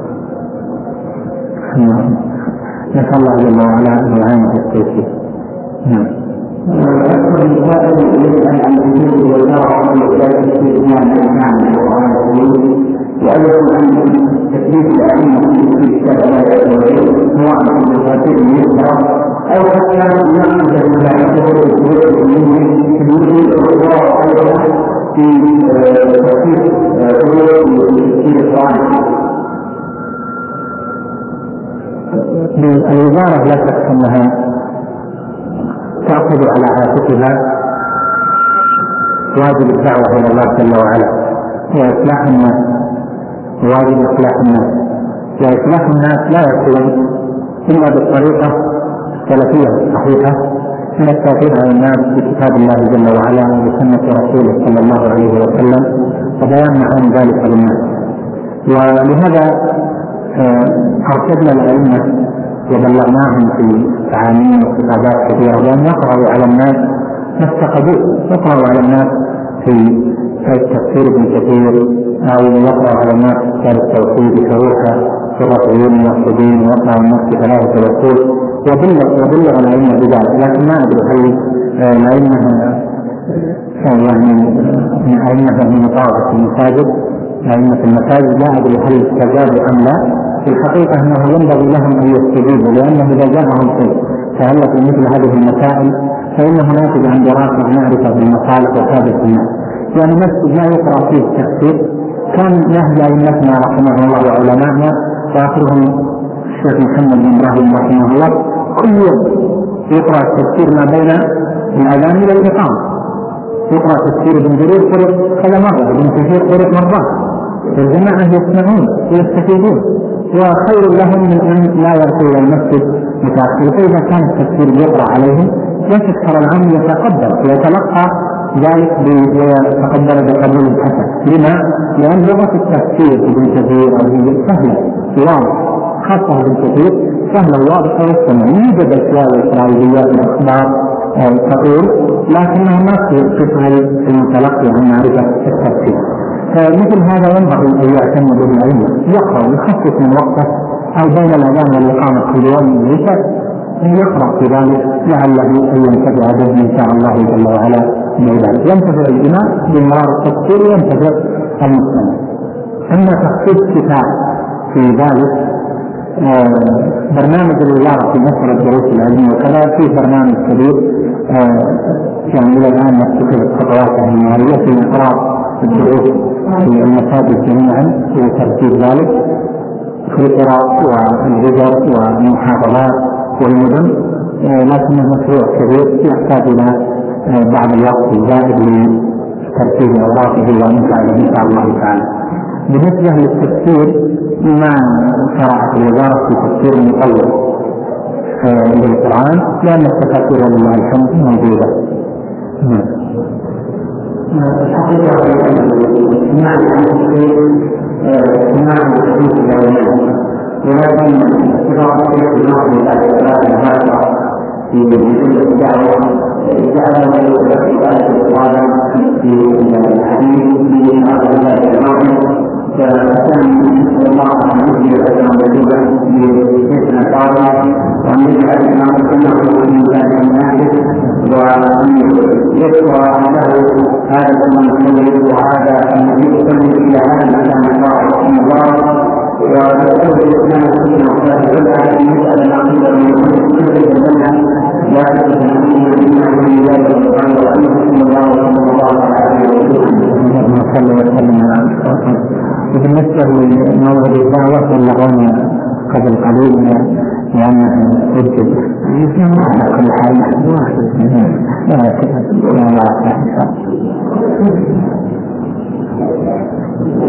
نسأل الله جل وعلا أن يعين في التوفيق. نعم. أكثر الإنسان يريد أن يكون وزارة الإسلام في إسلام الإسلام القرآن الكريم، وأيضا أن تكليف الأئمة في الشرع سواء في التفاسير اليسرى أو حتى نأخذ الملاحظة في تفسير تفسير القرآن. الوزارة لا شك أنها تأخذ على عاتقها واجب الدعوة إلى الله جل وعلا وإصلاح الناس، واجب إصلاح الناس، وإصلاح الناس لا يكون إلا بالطريقة السلفية الصحيحة من التوحيد على الناس بكتاب الله جل وعلا وبسنة رسوله صلى الله عليه وسلم وبيان معاني ذلك للناس. ولهذا أرشدنا الأئمة وبلغناهم في تعاليم وكتابات كثيرة بأن يقرأوا على الناس ما استقبلوا، يقرأوا على الناس في تفسير ابن كثير أو يقرأوا على الناس كتاب التوحيد شروحه في الرافعين والموحدين ويقرأ الناس ثلاثة الوصول وبلغ الأئمة بذلك، لكن ما أدري هل الأئمة يعني أئمة من طائفة المساجد أئمة المساجد لا أدري هل استجابوا أم لا. في الحقيقة أنه ينبغي لهم أن يستجيبوا، لأنه إذا جاءهم شيء تعلق بمثل هذه المسائل فإنه ناتج عن دراسة ومعرفة بالمصالح وحاجة الناس. يعني مسجد لا يقرأ فيه التفسير كان يهدى أئمتنا رحمه الله وعلمائنا وآخرهم الشيخ محمد بن إبراهيم رحمه الله كل يوم يقرأ التفسير ما بين الأذان إلى الإقامة، يقرأ تفسير ابن جرير قرأ كذا مرة، ابن كثير قرأ مرات، والجماعة يسمعون ويستفيدون، وخير لهم من أن لا يأتوا إلى المسجد متأخر. فإذا كان التفسير يقرأ عليهم يتكثر العام يتقبل ويتلقى ذلك ويتقبل بقبول حسن. لما؟ لأن لغة التفسير ابن كثير سهلة واضحة، خاصة ابن كثير سهلة واضحة والسمع، يوجد أشياء إسرائيليات الأخبار تقول لكنها ما تسهل المتلقي عن معرفة التفسير. فمثل هذا ينبغي أن يعتم به العلم، يقرأ ويخصص من وقته أو بين الأذان والإقامة كل يوم يشهد أن يقرأ في ذلك لعله أن ينتفع به إن شاء الله جل وعلا بذلك. ينتفع الإمام بمرار التفسير وينتفع المسلم. أما تخصيص كتاب في ذلك آه برنامج الوزارة في مسألة الدروس العلمية وكذا في برنامج كبير آه يعني إلى الآن نتخذ الخطوات المالية في إقرار الدروس في المساجد جميعا وترتيب ذلك في القرى والهجر والمحافظات والمدن، آه لكنه مشروع كبير يحتاج إلى آه بعض الوقت الزائد لترتيب أوراقه وإنشائه إن شاء الله تعالى. بالنسبة للتفسير ما شرعت الوزارة في تفسير مطول للقرآن لأن التفاسير لله الحمد موجودة. الحقيقة معنى التفسير معنى التفسير العلمي، ولكن إذا في الدعوة في الدعوة جعل في القرآن في الحديث في هذا الكلام فكان الله أن يجري أجرا مكتوبا باسم الطالب وأن يجعل الإمام كله من ذلك الناس وأن يذكر له هذا المنزل وهذا الذي يصلي إلى هذا المكان المبارك ويقول الإسلام كله فلا يسأل العقيدة من كل الجنة لا تتنقل من من ذلك القرآن وأنه صلى الله عليه وسلم. وبالنسبة لموضوع الدعوة بلغونا قبل قليل لأنه أجد على كل حال لا لا لا